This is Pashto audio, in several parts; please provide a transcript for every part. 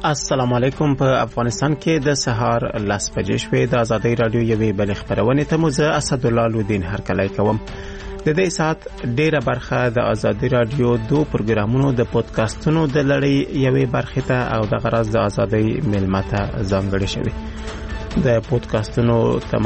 السلام علیکم. په افغانستان کې د سهار 10 بجې شوې. د ازادي رادیو یوې بل خبرونه ته مو زه اسدالله لودین هرکلی کوم. د دې سات ډیره برخه د ازادي رادیو 2 پروګرامونو د پودکاسټونو د لړۍ یوې برخه ته او د غرض د ازادي ملمته ځانګړې شوی. د پودکاسټونو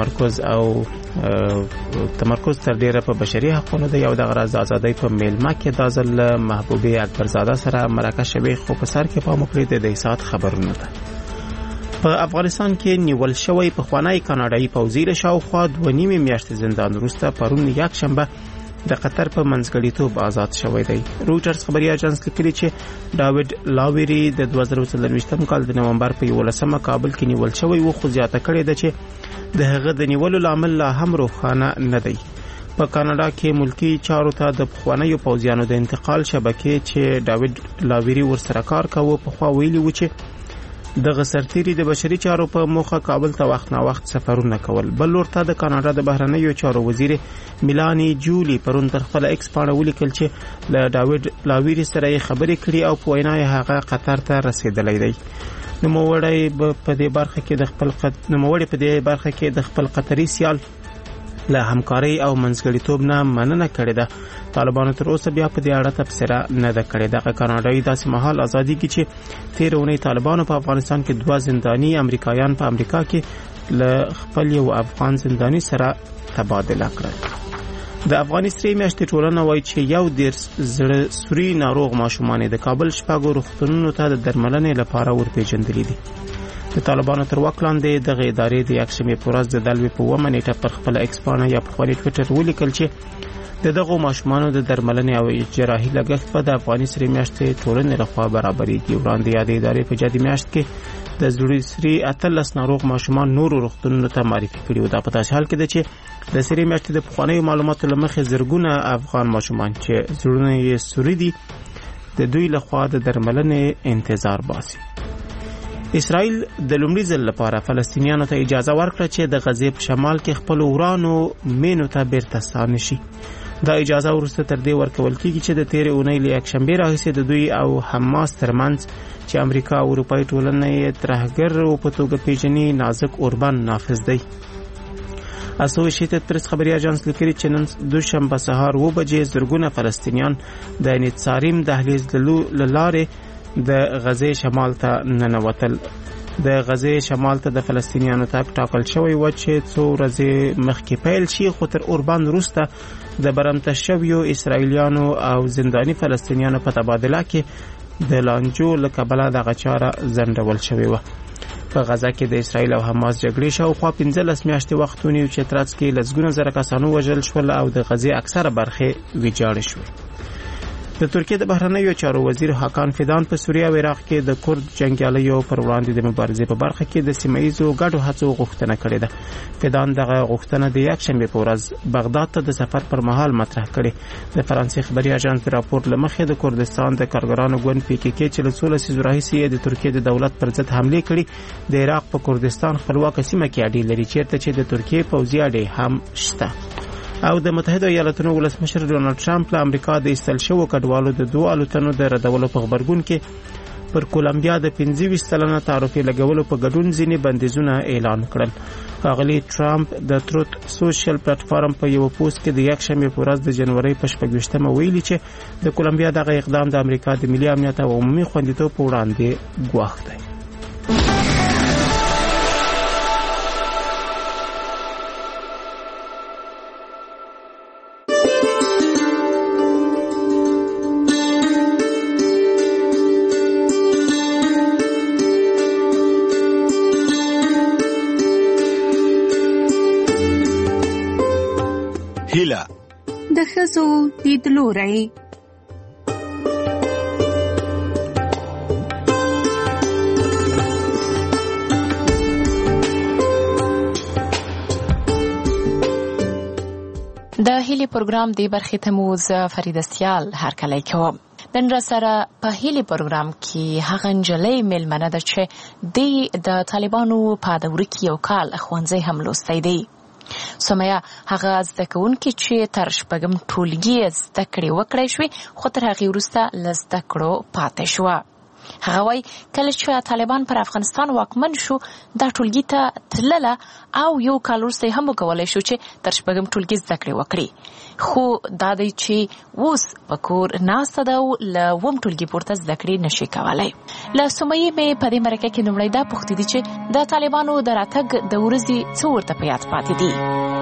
تمرکز تر ډیره په بشري حقوقو د یو د غرض د ازادي په ملمه کې د ځل محبوبه اکبرزاده سره مرکه شوی. خو په سر کې په مکړې د دې سات خبرونه ده. په افغانستان کې نیول شوی په خوانی کاناډایي پوځي له شاوخوا 2.5 میاشتې زندان وروسته پرون یک شنبه د قطر په منځګړیتوب آزاد شوی دی. رويټرز خبري اژانس لیکلي چې ډاوډ لاويري د 2023م کال د نومبر په 11مه کابل کې نیول شوی و، خو زیاته کړې ده چې د هغه د نیولو لامل لا هم روښانه نه دی. په کاناډا کې ملکی چارو ته د خوانیو پوځیانو د انتقال شبکې چې ډاوډ لاويري ورسره کار کاوه په خوا ویلي و چې د غسرتيري د بشري چارو په موخه کابل ته وخت نا وخت سفرونه کول. بل ورته د کاناډا د بهرنیو چارو وزیر میلانی جولی پرون تر خپل ایکس پاڼه ولیکل چې له ډاوډ لاويري سره خبرې کړې او په وینا یې هغه قطر ته رسیدلی دی. نوموړی په دې برخه کې د خپل قطري سیال له همکاري او منځګړیتوب نه مننه کړې ده. طالبانو تر اوسه بیا په دې اړه تبصره نه ده کړې. دغه کاناډایي داسې مهال ازادي کې چې 13 اونۍ طالبانو په افغانستان کې 2 زنداني امریکایان په امریکا کې له خپل یو افغان زنداني سره تبادله کړل. د افغاني سری میاشتې ټولنه وایي چې یو ډیر زړه سوري ناروغ ماشومان د کابل شپږو روغتونونو ته د درملنې لپاره ورپېژندلي دي. د طالبانو تر واک لاندې دغه ادارې د یکشنبې په ورځ د دلوي په 1 نیټه پر خپل ایکس پاڼه یا په خپل ټوئیټر ولیکل چې دغه ماشومانو د درملنې او جراحي لګښت په د افغاني سری میاشتې ټولنې لخوا برابرېږي. وړاندې یادې ادارې په جدي میاشت کې د زړه سری 18 ناروغ ماشومان نورو روغتونونو ته معرفي کړي و. دا په تاسو حال کې ده چې د سری میاشتې د پخوانیو معلوماتو لمخې زرګونه افغان ماشومان چې زړونه یې سوري دي د دوی لخوا د درملنې انتظار باسي. اسرائیل د لومړي ځل لپاره فلسطینیانو ته اجازه ورکړه چې د غزې په شمال کې خپل ورانو مینو ته بیرته ستانه شي. دا اجازه وروسته تر دې ورکول کیږي چې د 13 اونۍ له یکشنبې راهیسې د دوی او حماس ترمنځ چې امریکا او اروپای ټولنه یې ترهګر په توګه پیژني نازک اوربند نافذ دی. اسوسییټډ پریس خبري اژانس لیکلي چې نن دوشنبه سهار 9 بجې زرګونه فلسطینیان د نتساریم دهلیز لارې د غزې شمال ته ننوتل. د غزې شمال ته د فلسطینیانو تګ ټاکل شوی و چې څو ورځې مخکې پیل شي، خو تر اوربند وروسته د برمته شویو اسرائیلیانو او زنداني فلسطینیانو په تبادله کې د لانجو له کبله دغه چاره ځنډول شوې وه. په غزه کې د اسرائیل او حماس جګړې شاوخوا 15 میاشتې وخت ونیو چې ترڅ کې لسګونه زره کسانو وژل شول او د غزې اکثره برخې ویجاړې شوې. د ترکیه د بهرنیو چارو وزیر حاکان فیدان په سوریه او عراق کې د کورد جنگیالیو پر وړاندې د مبارزې په برخه کې د سیمه‌ایزو ګډو هڅو غوښتنه کړې ده. فیدان دغه غوښتنه د یکشنبه په ورځ بغداد ته د سفر پر مهال مطرح کړې. د فرانسې خبري اژانس د راپور لمخې د کردستان د کارګرانو ګوند PKK چې له 16 لسیزو راهیسې د ترکیه د دولت پر ضد حمله کړې، د عراق په کردستان خپلواک سیمه کې اډې لري چیرته چې د ترکیه پوځي اډې هم شته. او د متحده ایالاتونو ولسمشر ډونالد ټرمپ له امریکا د ایستل شوو کډوالو د 2 الوتنو د ردولو په خبرګون کې پر کولمبیا د 25 سلنه تعرفې لګولو په ګډون ځینې بندیزونه اعلان کړل. ښاغلي ټرمپ د تروت سوشل پلیټ فارم په یو پوسټ کې د یکشنبه په ورځ د جنوري په 28مه ویلي چې د کولمبیا دغه اقدام د امریکا د ملي امنیت او عمومي خوندیتوب په وړاندې ګواښ دی. د ښځو لیدلوری. د هیلي پروګرام دی برخې ته مو زه فریده سیال هرکلی کوم. نن را سره په هیلي پروګرام کې هغه نجلۍ میلمنه ده چې د طالبانو په دوره کې یو کال ښوونځی هم لوستی دی. سمیه هغه زده کوونکې چې تر شپږم ټولګي زده کړې وکړی شوې، خو تر هغې وروسته له زده کړو پاتې شوه. هغه وايي کله چې طالبان پر افغانستان واکمن شو دا ټولګي ته تلله او یو کال وروسته هم وکولای شو چې تر شپږم ټولګي زده کړې وکړي، خو دا دی چې اوس په کور ناسته ده او له اووم ټولګي پورته زده کړې نشي کولی. له سمیې مې په دې مرکه کې لومړی دا پوښتې دي چې د طالبانو د راتګ د ورځې څه ورته په یاد پاتې دي.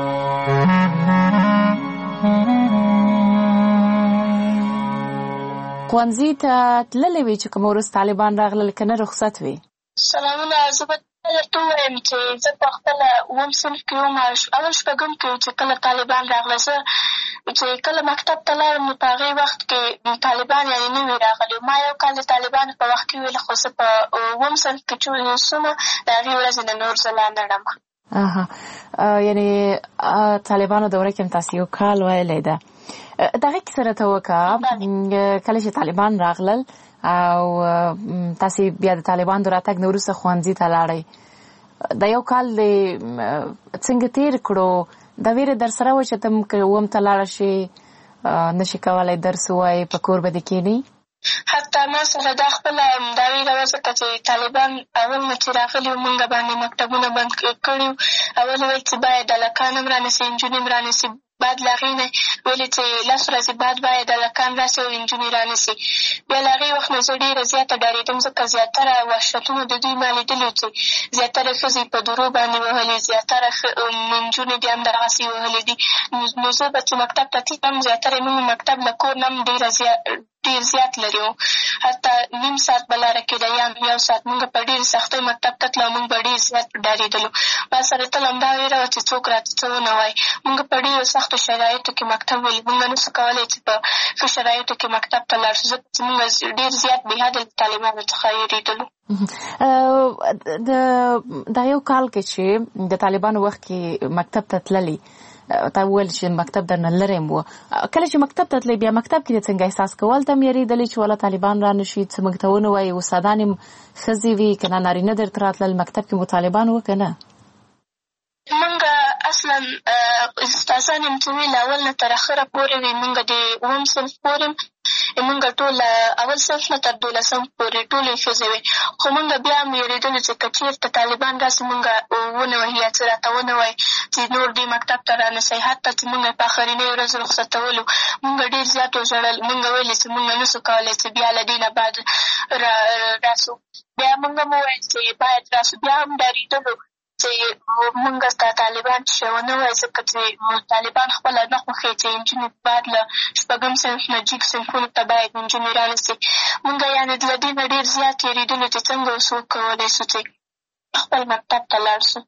ښوونځي ته تللی وي چې کوم وروسته طالبان راغلل که نه رخصت وي؟ سلامونه، زه به درته ووایم چې زه په خپله اووم صنف کې وم، اول شپږم کې چې کله طالبان راغله، زه چې کله مکتب ته لاړم نو په هغې وخت کې طالبان یعنې نه وي راغلي. ما یو کال د طالبانو په وخت کې ویل، خو زه په اووم صنف کې چې اوسم د هغې ورځې نه نور زه لا نه ړم. یعنې طالبانو دوره کې هم تاسې یو کال ویلی ده. دغه کیسه راته وکړه، کله چې طالبان راغلل او تاسې بیا د طالبانو د راتګ نه وروسته ښوونځي ته لاړئ، دا یو کال دې څنګه تېر کړو؟ دا ویره در سره وه چې ته که اووم ته لاړه شي نشي کولی درس ووایې، په کور به دې کښېنئ؟ حتی ما سره دا خپله دا ویره وه، ځکه چې طالبان اول نه چې راغلي وو مونږ باندې مکتبونه بند کړي وو. اول ویل چې باید هلکان هم رانیسي، نجونې هم رانیسي. بعد له هغې نه ویلې چې 10 ورځې بعد باید هلکان راسي او نجونې رانیسي. بیا له هغې وخت نه زه ډېره زیاته ډارېدم، ځکه زیاتره وحشتونه د دوی ما لیدلي چې زیاتره ښځې په درو باندې وهلي، زیاتره نجونې دې هم دغسې وهلي دي. نو زه به چې مکتب ته تلم، زیاتره موږ مکتب له کور نه هم ډېر زیات لرې وو، حتی نیم ساعت به لاره کېده یا یو ساعت. موږ په ډېرې سختۍ مکتب ته تلو، موږ به ډېر زیات ډارېدلو. ما سره تل همدا ویره وه چې څوک راته څه ونه وایي. موږ په ډېرو سختو شرایطو کې مکتب ولي، موږ نه سو کولی چې په ښه شرایطو کې مکتب ته لاړ شو، ځکه چې موږ ډېر زیات بېحده له طالبانو څخه وېرېدلو. دا یو کال کې چې د طالبانو وخت کې مکتب ته تللي، تا وویل چې مکتب درنه لرې م وه، کله چې مکتب ته تللی بیا مکتب کې دې څنګه احساس کول؟ ته هم یېرېدلې چې والا طالبان را نه شي څه موږ ته ونه وایي؟ استادان هم ښځې وي که نه نارینه درته راتلل؟ مکتب کې مو طالبان وه که نه؟ موږ اصلا استادان یم چې ویل اول نه تر اخره پورې وي، موږ د اووم صنف پورې موږ ټول اول صنف نه تر 12 پورې ټولې ښځې وې، خو موږ بیا هم یېرېدلو چې که چېرته طالبان راسي موږ ونه وهي یا څه راته ونه وایي چې نور دې مکتب ته رانسئ. حتی چې موږ په آخرنۍ ورځ رخصتولو موږ ډېر زیات وژړل. موږ ویلې چې موږ نه سو کولی چې بیا له دې نه بعد راسو. بیا موږ هم وویل چې باید راسو. بیا هم ډارېدلو چې موږ ستا طالبان چې ونه وایي، ځکه چې طالبان خپله نه خوښوي چې نجونې بعد له شپږم صنف نه جګ صنفونو ته باید نجونې رانسي. موږ یعنې له دې نه ډېر زیات یېرېدلو چې څنګه اوس وکولی شو چې خپل مکتب ته لاړ شو.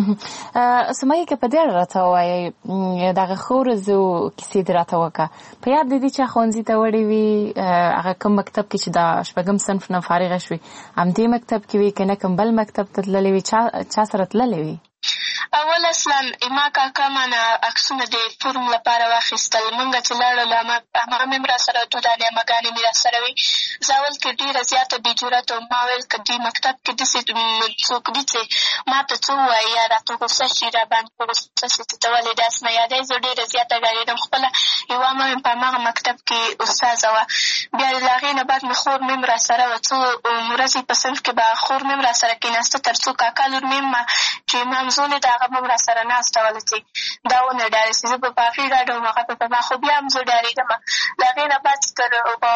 سمیه که په دې اړه راته ووایئ، دغه ښو ورځو کیسې دې راته وکړه. په یاد دې دي چې ښوونځي ته وړې وي، هغه کوم مکتب کې چې د شپږم صنف نه فارغه شوې همدې مکتب کې وي که نه کوم بل مکتب ته تللې وي؟ چا سره تللې وي؟ اول اصلا ما کاکا مانه عکسونه د فورم لپاره واخیستل. موږ چې لاړو همغه مې هم را سره دودانې امهګانې مې را سره وي. زه اول کې ډېره زیاته بې جرته وم. ما ویل که دې مکتب کې داسې څوک دي چې ما ته څه ووایي یا راته غوسه شي، را باندې په غوسه شي چې ته ولې داسې نه یادوې. زه ډېره زیاته ډارېدم. خپله یوه مه مې په همغه مکتب کې استاذه وه. بیا له هغې نه بعد مې خور مې هم را سره وه. څو ورځې په صنف کې به خور مې هم را سره کېناسته، تر څو کاکا لور مې هم چې مامزولې د هغه به هم را سره ناسته وله چې دا ونه ډارې چې زه به په هغې ډاډه وم، هغه به په ما. خو بیا هم زه ډارېدم. له هغې نه بعد تر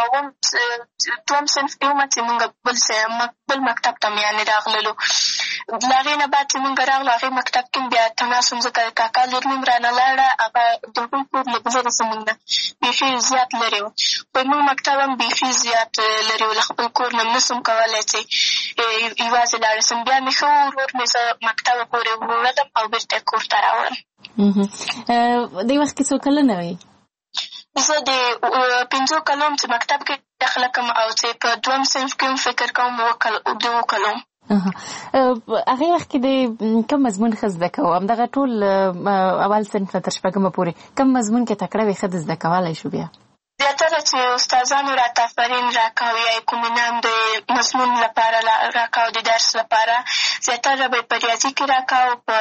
دوم صنف کې ومه چې مونږ بل مکتب ته مې یعنې راغللو. له هغې نه بعد چې مونږ راغلو هغې مکتب کې بیا تناس وم، ځکه د کاکا لور مې هم رانه لاړه. هغه د هغوی کور له لرې زمونږ نه بیخي زیات لرې وو. خو زمونږ مکتب هم بیخي زیات لرې وو. له خپل کور نه نه سم کولی چې یوازې لاړه سم. بیا مې ښه ورور مې زه مکتبه پورې وړلم او بېرته یې کور ته راوړم. دې وخت کې څو کلنه وې؟ زه د 5 کلو چې مکتب کې داخله کړم او چې په دوم صنف کې هم فکر کوم 2 کلو. هغې وخت کې د کوم مضمون ښه زده کوو؟ همدغه ټول اول صنف نه تر شپږمه پورې کوم مضمون کې تکړه وې ښه د زده کولی شو؟ بیا زیاتره کله چې استادانو راته آفرین راکاو یا کوم انعام د مضمون لپاره راکاو د درس لپاره زیاتره به په ریاضي کې راکاو په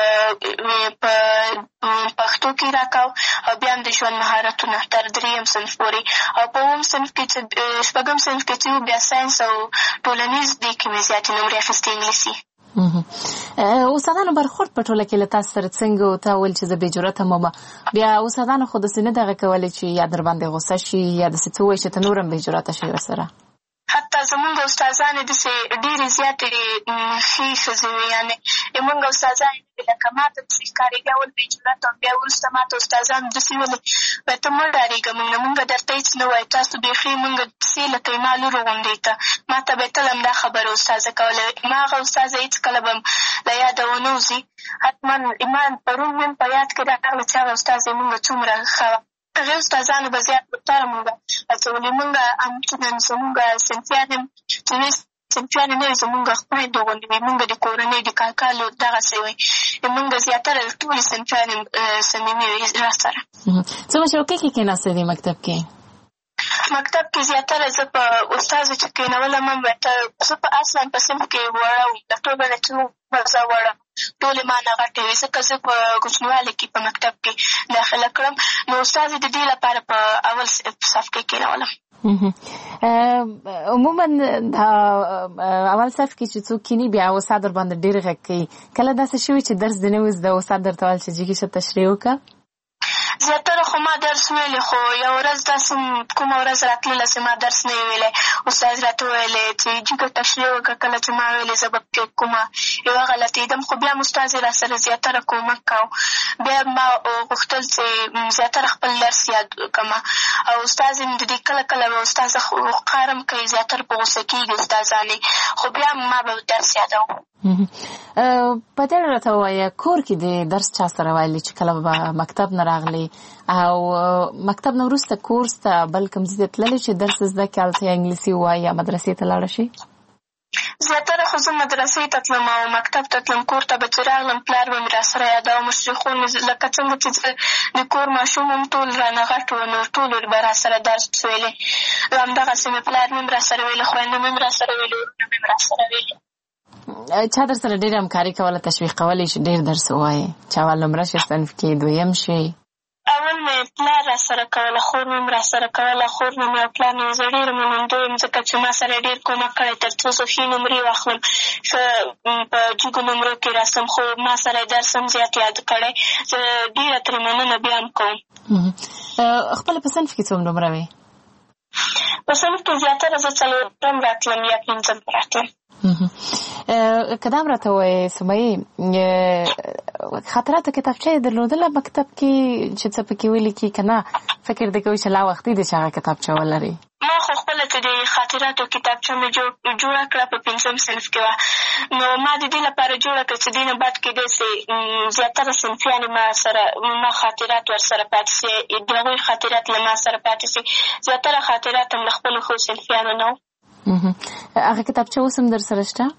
پښتو کې راکاو او بیا هم د ژوند مهارتونه تر 3م صنف پورې او په 9م صنف کې چې 6م صنف کې چې بیا ساینس او ټولنیز دې کې مې زیاتې نمرې اخیستې انګلیسي. استادانو برخورد په ټوله کې له تاسو سره څنګه و؟ تا ویل چې زه بې جرأته یم بیا استادانو خو داسې نه دغه کولی چې یا در باندې غوسه شي یا داسې څه ووایي چې ته نور هم بې جرأته شي ورسره؟ حتی زمونږ استادانې داسې ډېرې زیاتې ښې ښځې وې یعنې زمونږ استادانې لکه ما ته داسې ښکارېږي اول بې جرأته وم بیا وروسته ما ته استادانو داسې ویلې وایي ته مه ډارېږه موږ نه موږ درته هېڅ نه وایو تاسو بیخي موږ داسې لکه زما لورو غوندې ته ما ته به یې تل همدا خبره استاذه کوله ما هغه استاذه هېڅکله به له یاده ونه وځي حتما ما پرون مې په یاد کې راغله چې هغه استاذه موږ څومره ښه وه هغې استادانو به زیات لپاره موږ هڅولې موږ همچنان زموږ صنفیان هم چې وې صنفیانې نه وي زموږ خویندو غوندې وي موږ د کورنۍ د کاکا لور دغسې وی موږ زیاتره ټولې صنفیانې صمیمي وي را سره. څومره چوکۍ کې کېناستې دې مکتب کې؟ مکتب کې زیاتره زه په استازو چې کېنولم هم زه په اصلا په صنف کې وړه وم د ټولو نه چې زه وړه ټولې ما نه غټې وې ځکه زه په کوچنیوالي کې په مکتب کې داخله کړم نو استازې د دې لپاره په اول صف کې کېنولم. عموما دا اول صف کې چې څوک کینی بیا استاد در باندې ډېر غږ کوي کله داسې شوي چې درس دې نه وي زده استاد درته ویل چې جګې شه تشریح وکړه؟ زیاتره خو ما درس ویلی خو یو ورځ داسې کومه ورځ راتلله چې ما درس نه وي ویلی استاد راته ویلی چې جګه تشریح وکړه کله چې ما ویلې زه به پکې کومه یوه غلطېدم خو بیا هم استاد یې را سره زیاتره کومک کو بیا ما غوښتل چې زیاتره خپل درس یاد کړم او استاد یې د دې کله کله به استاذه قهرم کوي زیاتره په غوسه کېږي استادانې خو بیا ما به درس یادوم. په دې راته ووایه کور کې د درس چا سره ویلي چې کله به مکتب نه راغلی او مکتب نه وروسته کورس ته بل کوم ځای ته تللی چې درس زده کړې هلته یا انګلیسي ووایي یا مدرسې ته لاړه شي؟ زیاتره خو زه مدرسې ته تلم او مکتب ته تلم کور ته به چې راغلم پلار به مې را سره یادوه مشرخون لکه څنګه چې د کور ماشوم هم ټول رانه غټ وو نو ټولو به را سره درس ویلې همدغسې مې پلار مې هم را سره ویلې خویندو مې هم را سره ویلې ورونه مې هم را سره ویلې. چا در سره ډېره همکاري کوله تشویق کولی چې ډېر درس ووایې چې اول نمره شي صنف کې دویم شي؟ اول مې پلار را سره کوله خور مې هم را سره کوله خور مې او پلار مې زه ډېر منندوی یم ځکه چې ما سره ډېر کومک کړی تر څو زه ښې نمرې واخلم ښه په جګو نمرو کې راسم خو ما سره درس هم زیات یاد کړی زه ډېره ترې مننه بیا هم کوم. خپله په صنف کې څوم نمره وې؟ په صنف کې زیاتره زه 4م راتلم یا 5م راتلم. که دا هم راته ووایې سمیې خاطراتو کتابچه یې درلودله مکتب کې چې څه پکې ولیکي که نه فکر دې کوي چې لا وختي دی چې هغه کتابچه ولري؟ ما خو خپله چې د خاطراتو کتابچه مې جوړه کړه په 5م صنف کې وه نو ما د دې لپاره جوړه کړه چې دې نه بعد کې داسې زیاتره صنفیانې ما خاطرات ورسره پاتې سي د هغوی خاطرات له ما سره پاتې سي زیاتره خاطرات هم له خپلو ښو صنفیانو نه وو. هغه کتابچه اوس هم در سره شته؟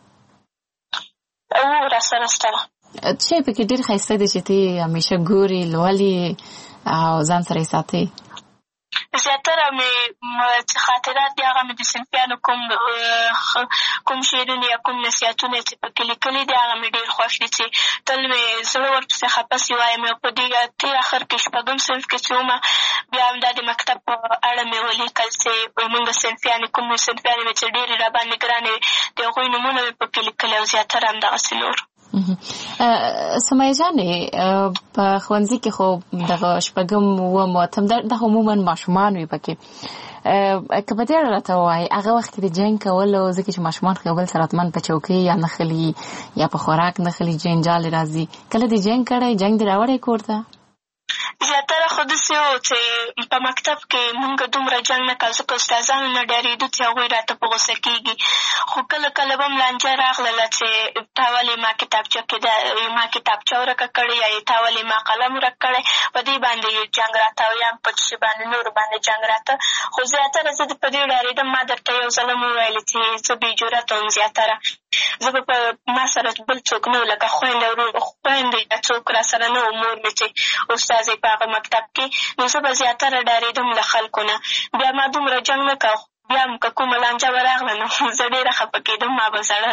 را سره شته. څه پکې ډېر ښایسته دی چې ته همیشه ګورې لولې او ځان سره یې ساتې؟ زیاتره مې چې خاطرات دي هغه مې د صنفیانو کوم شعرونه یا کوم نصیحتونه چې پکې لیکلي دي هغه مې ډېر خوښ دي چې تل مې زړه ورپسې خفه سي وایم او په دې تېر اخر کې 6م صنف کې چې ومه بیا همدا د مکتب په اړه مې ولیکل چې مونږ صنفیانې کوم صنفیانې مې چې ډېرې راباندې ګرانې وې د هغوی نومونه مې پکې لیکلي او زیاتره همدغسې نور. سمیه جانې په ښوونځي کې خو دغه 6م 9م 8م دا عموما ماشومان وي پکې که په دې اړه راته ووایي هغه وخت کې د جنګ کولو ځکه چې ماشومان خو یو بل سره حتما په چوکۍ یا نښلي یا په خوراک نښلي جنجال راځي کله دې جنګ کړی جنګ دې راوړی کور ته؟ زیاتره خو داسې وو چې په مکتب کې مونږ دومره جنګ نه کوو ځکه استادانو نه ډارېدو چې هغوی راته په غوسه کېږي خو کله کله به هم لانجه راغلله چې تا ولې ما کتابچه ورکه کړې یا تا ولې ما قلم ورک کړی په دې باندې جنګ راته او یا په شي باندې نورو باندې جنګ راته خو زیاتره زه په دې ډارېدم ما درته یو ځل هم وویلې چې زه بې جرأته وم زیاتره زه به په ما سره بل څوک نه و لکه خویندې یا څوک را سره نه و مور مې چې استاد یې په په هغه مکتب کې، نو زه به زیاتره ډارېدم له خلکو نه. بیا ما دومره جنګ نه کوه، بیا هم که کومه لانجه به راغله نو زه ډېره خفه کېدم، ما به ژړل.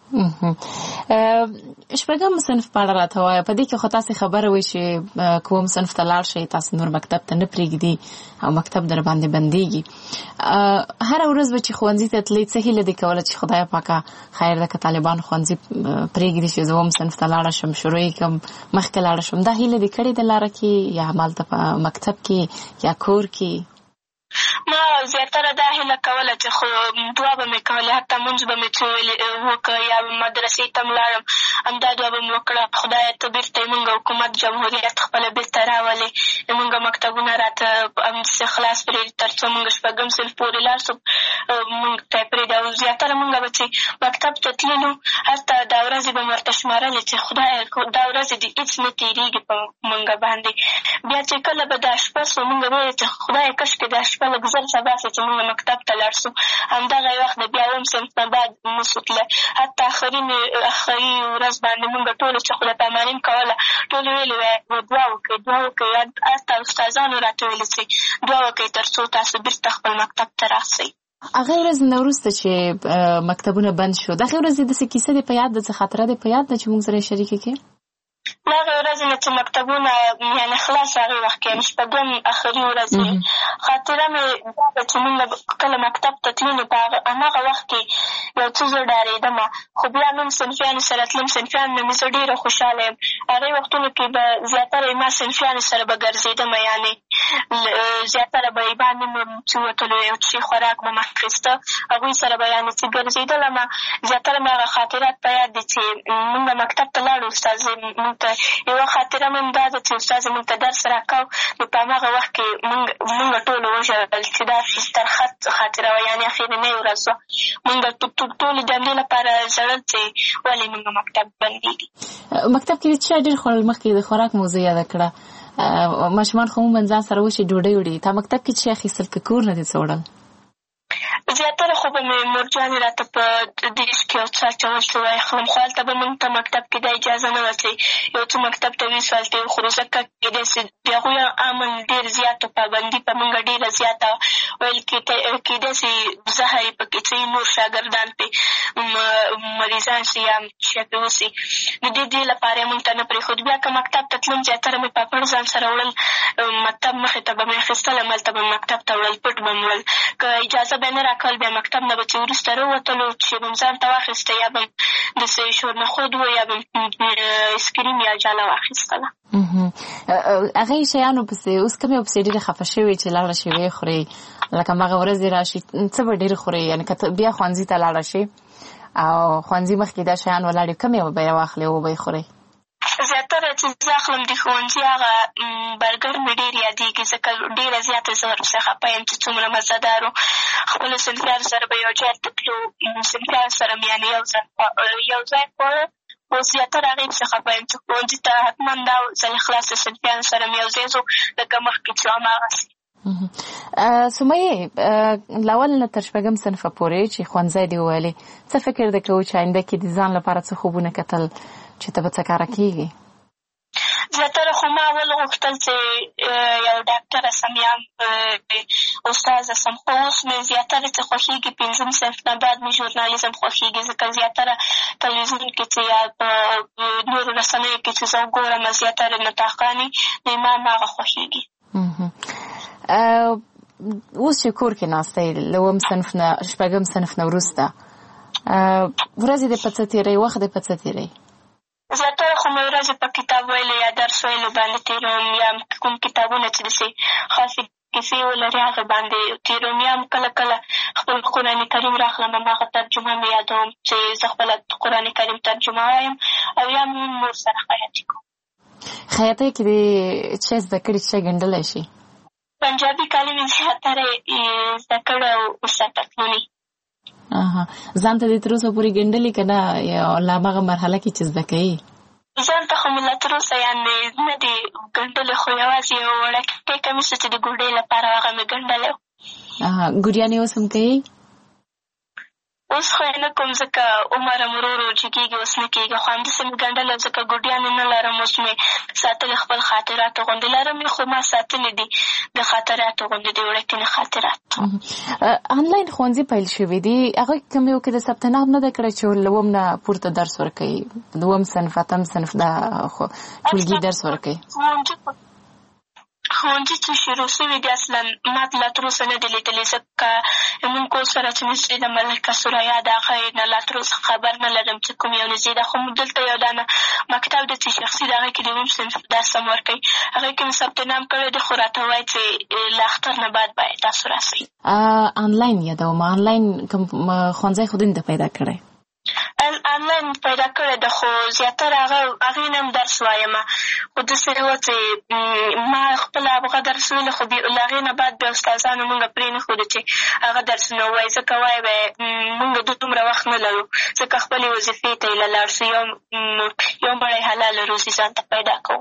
شپږم صنف په اړه راته وایه. په دې کې خو تاسې خبره وایي چې کوم صنف ته لاړ شئ تاسې نور مکتب ته نه پرېږدي او مکتب در باندې بندېږي. هره ورځ به چې ښوونځي ته تلئ څه هیله دې کوله چې خدای پاکه خیر ده که طالبان ښوونځي پرېږدي چې زه هم صنف ته لاړه شم، شروع یې کړم، مخکې لاړه شم. دا هیله دې کړې ده لاره کې یا همالته په مکتب کې یا کور کې؟ ما زیاتره دا هیله کوله چې خو دعا به مې کولې، حتی مونځ به مې څه وکړه یا مدرسې ته م لاړم، همدا دعا به مې وکړه، خدایه ته بېرته یې مونږ حکومت جمهوریت خپله بېرته راولې، مونږ مکتبونه راته همداسې خلاص پرېږدي تر څو مونږ شپږم صنف پورې لاړ شو، مونږ ته یې پرېږدي. او زیاتره مونږ به چې مکتب ته تللو حتی دا ورځې به مې ورته شمارلې چې خدایه دا ورځې دې هېڅ نه تېرېږي په مونږ باندې. بیا چې کله به دا شپه سوه مونږ به ویل چې خدایه کاشکې دا شپه لږ زر سبا سي چې مونږ مکتب ته لاړ سو. همدغه وخت د بیا اووم صنف نه بعد نسو تللی، حتی آخري ورځ باندې مونږ ټولو چې خدای پاماني کوله ټولو ویلې وایي دعا وکړئ دعا وکړئ، حتی استادانو راته ویلې چې دعا وکړئ تر څو تاسو بېرته خپل مکتب ته راسئ. هغه ورځ نه وروسته چې مکتبونه بند شو، دغه ورځ داسې کیسه دې په یاد ده، څه خاطره دې په یاد ده چې مونږ سره یې شریکه کړې؟ هغه ورځې نه چې مکتبونه یعنې خلاص هغې وخت کې یعنې شپږم آخري ورځ خاطره مې دا ده چې مونږ کله مکتب ته تلو نو په هماغه وخت کې یو څه زه ډارېدم، خو بیا نن صنفیانو سره تلم، صنفیانو نه مې زه ډېره خوشحاله یم. هغې وختونو کې به زیاتره ما صنفیانو سره به ګرځېدم، یعنې زیاتره به یې باندې مې چې وتلو یو څه خوراک به مې اخېسته، هغوی سره به یعنې چې ګرځېدلم. زیاتره مې هغه خاطرات په یاد دي چې مونږ مکتب ته لاړو، استاد مونږ ته یوه خاطره مې هم دا ده چې استاد مونږ ته درس راکاو، نو په هماغه وخت کې مونږ ټولو وژړل چې دا ترخه خاطره وه، یعنې اخرنۍ ورځ وه. مونږ ټولو د همدې لپاره ژړل چې ولې مونږ مکتب بندېږي. مکتب کې څه ډېر خوړل؟ مخکې د خوراک موضوع یاده کړه، ماشومان خو عموماً ځان سره وشي ډوډۍ وړي، تا مکتب کې څه اخیستل که کور نه دې څه وړل؟ زیاتره خو به مې مورجانې راته په ډیش کې یو څه اچول چې واخلم، خو هلته به مونږ ته مکتب کې دا اجازه نه وه چې یو څه مکتب ته ویسو هلته یې وخورو، ځکه کېدای سي د هغوی امن ډېر زیاتو پابندي په مونږ ډېره زیاته وه، ویل کېدای سي زهر یې پکې څه نور شاګردان پرې مریضان سي یا شی پرې وسي، د دې لپاره یې مونږ ته نه پرېښود. بیا که مکتب ته تلم زیاتره مې پاپړ ځان سره وړل، مکتب مخې ته به مې اخېستل، هملته به مې مکتب ته وړل، پټ به مې وړل، که اجازه به یې نه راکول بیا مکتب نه به چې وروسته راووتلو چې به م ځان ته واخېسته، یا به م داسې شورنخود و یا به م اسکریم یا جاله واخېستله. هغې شیانو پسې اوس کومې پسې ډېرې خفه شوې چې لاړه شي ویې خورې، لکه هماغه ورځې راشي څه به ډېر خورې، یعنې که بیا ښوونځي ته لاړه شي او ښوونځي مخکې دا شیان ولاړې کومې به یې واخلې او به یې خورې؟ زیاتره چې زه اخلم د ښوونځي هغه برګر مې ډېر یادېږي، ځکه ډېره زیاته زه ورپسې خفه یم چې څومره مزهدار و. خپلو صنفیانو سره به یو ځای ته تلو، صنفیانو سره مې یعنې یو ځای خوړل، خو زیاتره هغې پسې خفه یم چې ښوونځي ته حتما دا ځلې خلاص د صنفیانو سره مې یو ځای ځو، لکه مخکې چې هماغسې. سمیې له اول نه تر شپږم صنفه پورې چې ښوونځی دې وویلې، څه فکر دې کوو چې آینده کې د ځان لپاره څه خوبونه کتل چې ته به څه کاره کېږي؟ زیاتره خو ما اول غوښتل چې یو ډاکټره سم یا استاذه سم، خو اوس مې زیاتره چې خوښېږي پنځم صنف نه بعد مې ژورنالیزم خوښېږي، ځکه زیاتره تلویزیون کې چې یا په نورو رسنیو کې چې زه وګورم زیاتره نطاقانې نو ما هماغه خوښېږي. اوس چې کور کې ناسته یې له اووم صنف نه شپږم صنف نه وروسته ورځې دې په څه تېروي، وخت دې په څه تېروي؟ زیاتره خو مې ورځې په کتاب ویلو یا درس ویلو باندې تېروم، یا کوم کتابونه چې داسې خاصې کیسې ولري هغه باندې تېروم، یا هم کله کله خپل قرآن کریم راخلم هماغه ترجمه مې یادوم چې زه خپله قرآن کریم ترجمه وایم، او یا هم نور سره خیاطي کوم. خیاطۍ کې دې څه زده کړي چې ګنډلی شي؟ پنجابي کالي مې زیاتره زده کړی او ورسره پتلونې. ځان ته دې تر اوسه پورې ګنډلي که نه یا له هماغه مرحله کې چې زده کوي؟ ځان ته خو مې لا تر اوسه یعنې نه دي ګنډلې، خو یوازې یو وړوکی کمیس چې د ګوډۍ لپاره هغه مې ګنډلی و. ګوریانې اوس هم کوي؟ اوس خو یې نه کوم ځکه عمر هم ورو ورو جګېږي، اوس نه کېږي. خو همداسې مې ګنډله ځکه ګوډیانې نه لرم. اوس مې ساتلې خپل خاطراتو غوندې لرم یې، خو ما ساتلې دي د خاطراتو غوندې د وړکینې خاطرات. آنلاین ښوونځي پیل شوي دي، هغوی کوم یو کې د ثبت نام نه ده کړی چې له اووم نه پورته درس ورکوي، دوم صنف اتم صنف دا ټولګي درس ورکوي؟ ښوونځي چې شروع شوي دي اصلا ما لا تر اوسه نه دي لیدلي، ځکه زمونږ کور سره چې نږدې ده ملکه سوریا د هغه یې نه لا تر اوسه خبر نه لرم چې کوم یو نږدې ده. خو دلته یو دانه مکتب دی چې شخصي د هغې کې د اووم صنف درس هم ورکوي، هغې کې مې ثبت نام کړی دی، خو راته وایي چې له اختر نه بعد باید تاسو راسئ. آنلاین یادوم، آنلاین کوم ښوونځی خو دوی نه پیدا کړی؟ آنلاین پیدا کړی ده، خو زیاتره هغې نه هم درس وایم. خو داسې وه چې ما خپله هغه درس ویلې، خو له هغې نه بعد بیا استادانو مونږ پرې نه ښودو چې هغه درسونه ووایي، ځکه وایي به یې مونږ دومره وخت نه لرو، ځکه خپلې وظیفې ته یې له لاړ شو، یو مړی حلاله روزي ځان ته پیدا کوو.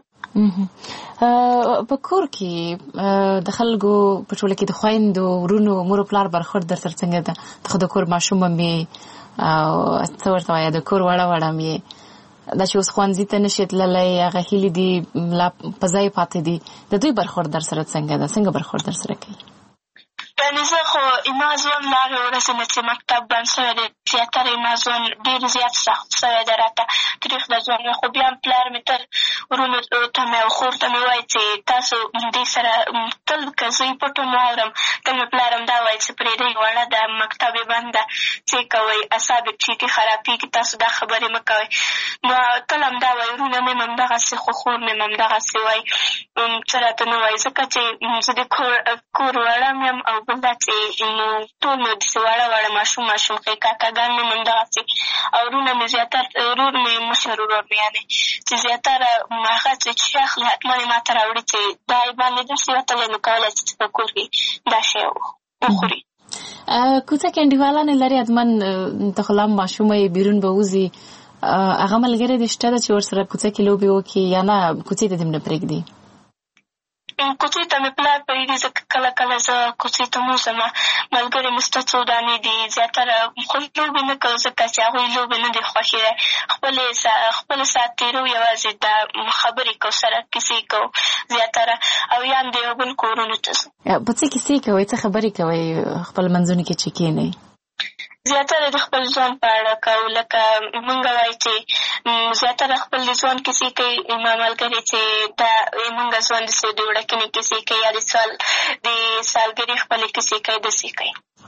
په کور کې د خلکو په ټوله کې د خویندو ورونو مور و پلار برخورد در سره څنګه ده؟ ته خو د کور ماشوم هم یې او څه ورته وایه د کور وړه وړه هم یې، دا چې اوس ښوونځي ته نشي تللی، هغه هیلې دي لا په ځای پاتې دي، د دوی برخورد در سره څنګه ده؟ څنګه برخورد در سره کوي؟ یعنې زه خو زما ژوند له هغې ورځې نه چې مکتب بند شوی دی زیاتره زما ژوند ډېر زیات سخت شوی دی، راته تریخ د ژوند مې. خو بیا هم پلار مې تل ورونو ته مې او خور ته مې وایي چې تاسو دې سره تل که زه یې پټ هم واورم، تل مې پلار هم دا وایي چې پرېږدئ وړه ده، مکتب یې بند ده، څه یې کوئ، اعصاب یې ټیټې خرابېږي، تاسو دا خبرې مه کوئ. نو تل همدا وایي، ورونه مې هم همدغسې، خو خور مې هم همدغسې وایي، څه راته نه وایي، ځکه چې زه د کور وړه مې یم، او بل دا چې ټول مې داسې وړه ماشوم ښې کاکاګان مې هم همدغسې، او ورونه مې زیاتره ورور مې مشر ورور مې یعنې چې زیاتره هغه چې شی اخلي حتما یې ما ته راوړي چې دا یې باندې داسې وتلی، نو کولی شي چې په کور کې دا شی وخوري. کوڅه کې انډیوالانې لري حتما، ته خو لا ماشومه یې بیرون به وځي، هغه ملګری دې شته ده چې ورسره کوڅه کې لوبې وکړي، یا نه کوڅې ته دې هم نه پرېږدي؟ کوڅې ته مې پلار پرېږدي، ځکه کله کله زه کوڅې ته مو ځم، ملګري مې شته څو دانې دي، زیاتره خو لوبې نه کوو ځکه چې هغوی لوبې نه دي خوښې دی، خپل ساعت تېرو یوازې دا خبرې کوو سره، کیسې کوو زیاتره، او یا هم د یو بل کورونو ته ځو. په څه کیسې کوئ، څه خبرې کوئ خپل منځونو کې چې کښېنئ؟ زیاتره د خپل ژوند په اړه کوو، لکه مونږ وایي چې زیاتره خپل د ژوند کیسې کوي، ما ملګري چې دا مونږ ژوند داسې د وړکینې کیسې کوي، یا د سالګرې خپلې کیسې کوي، داسې کوي.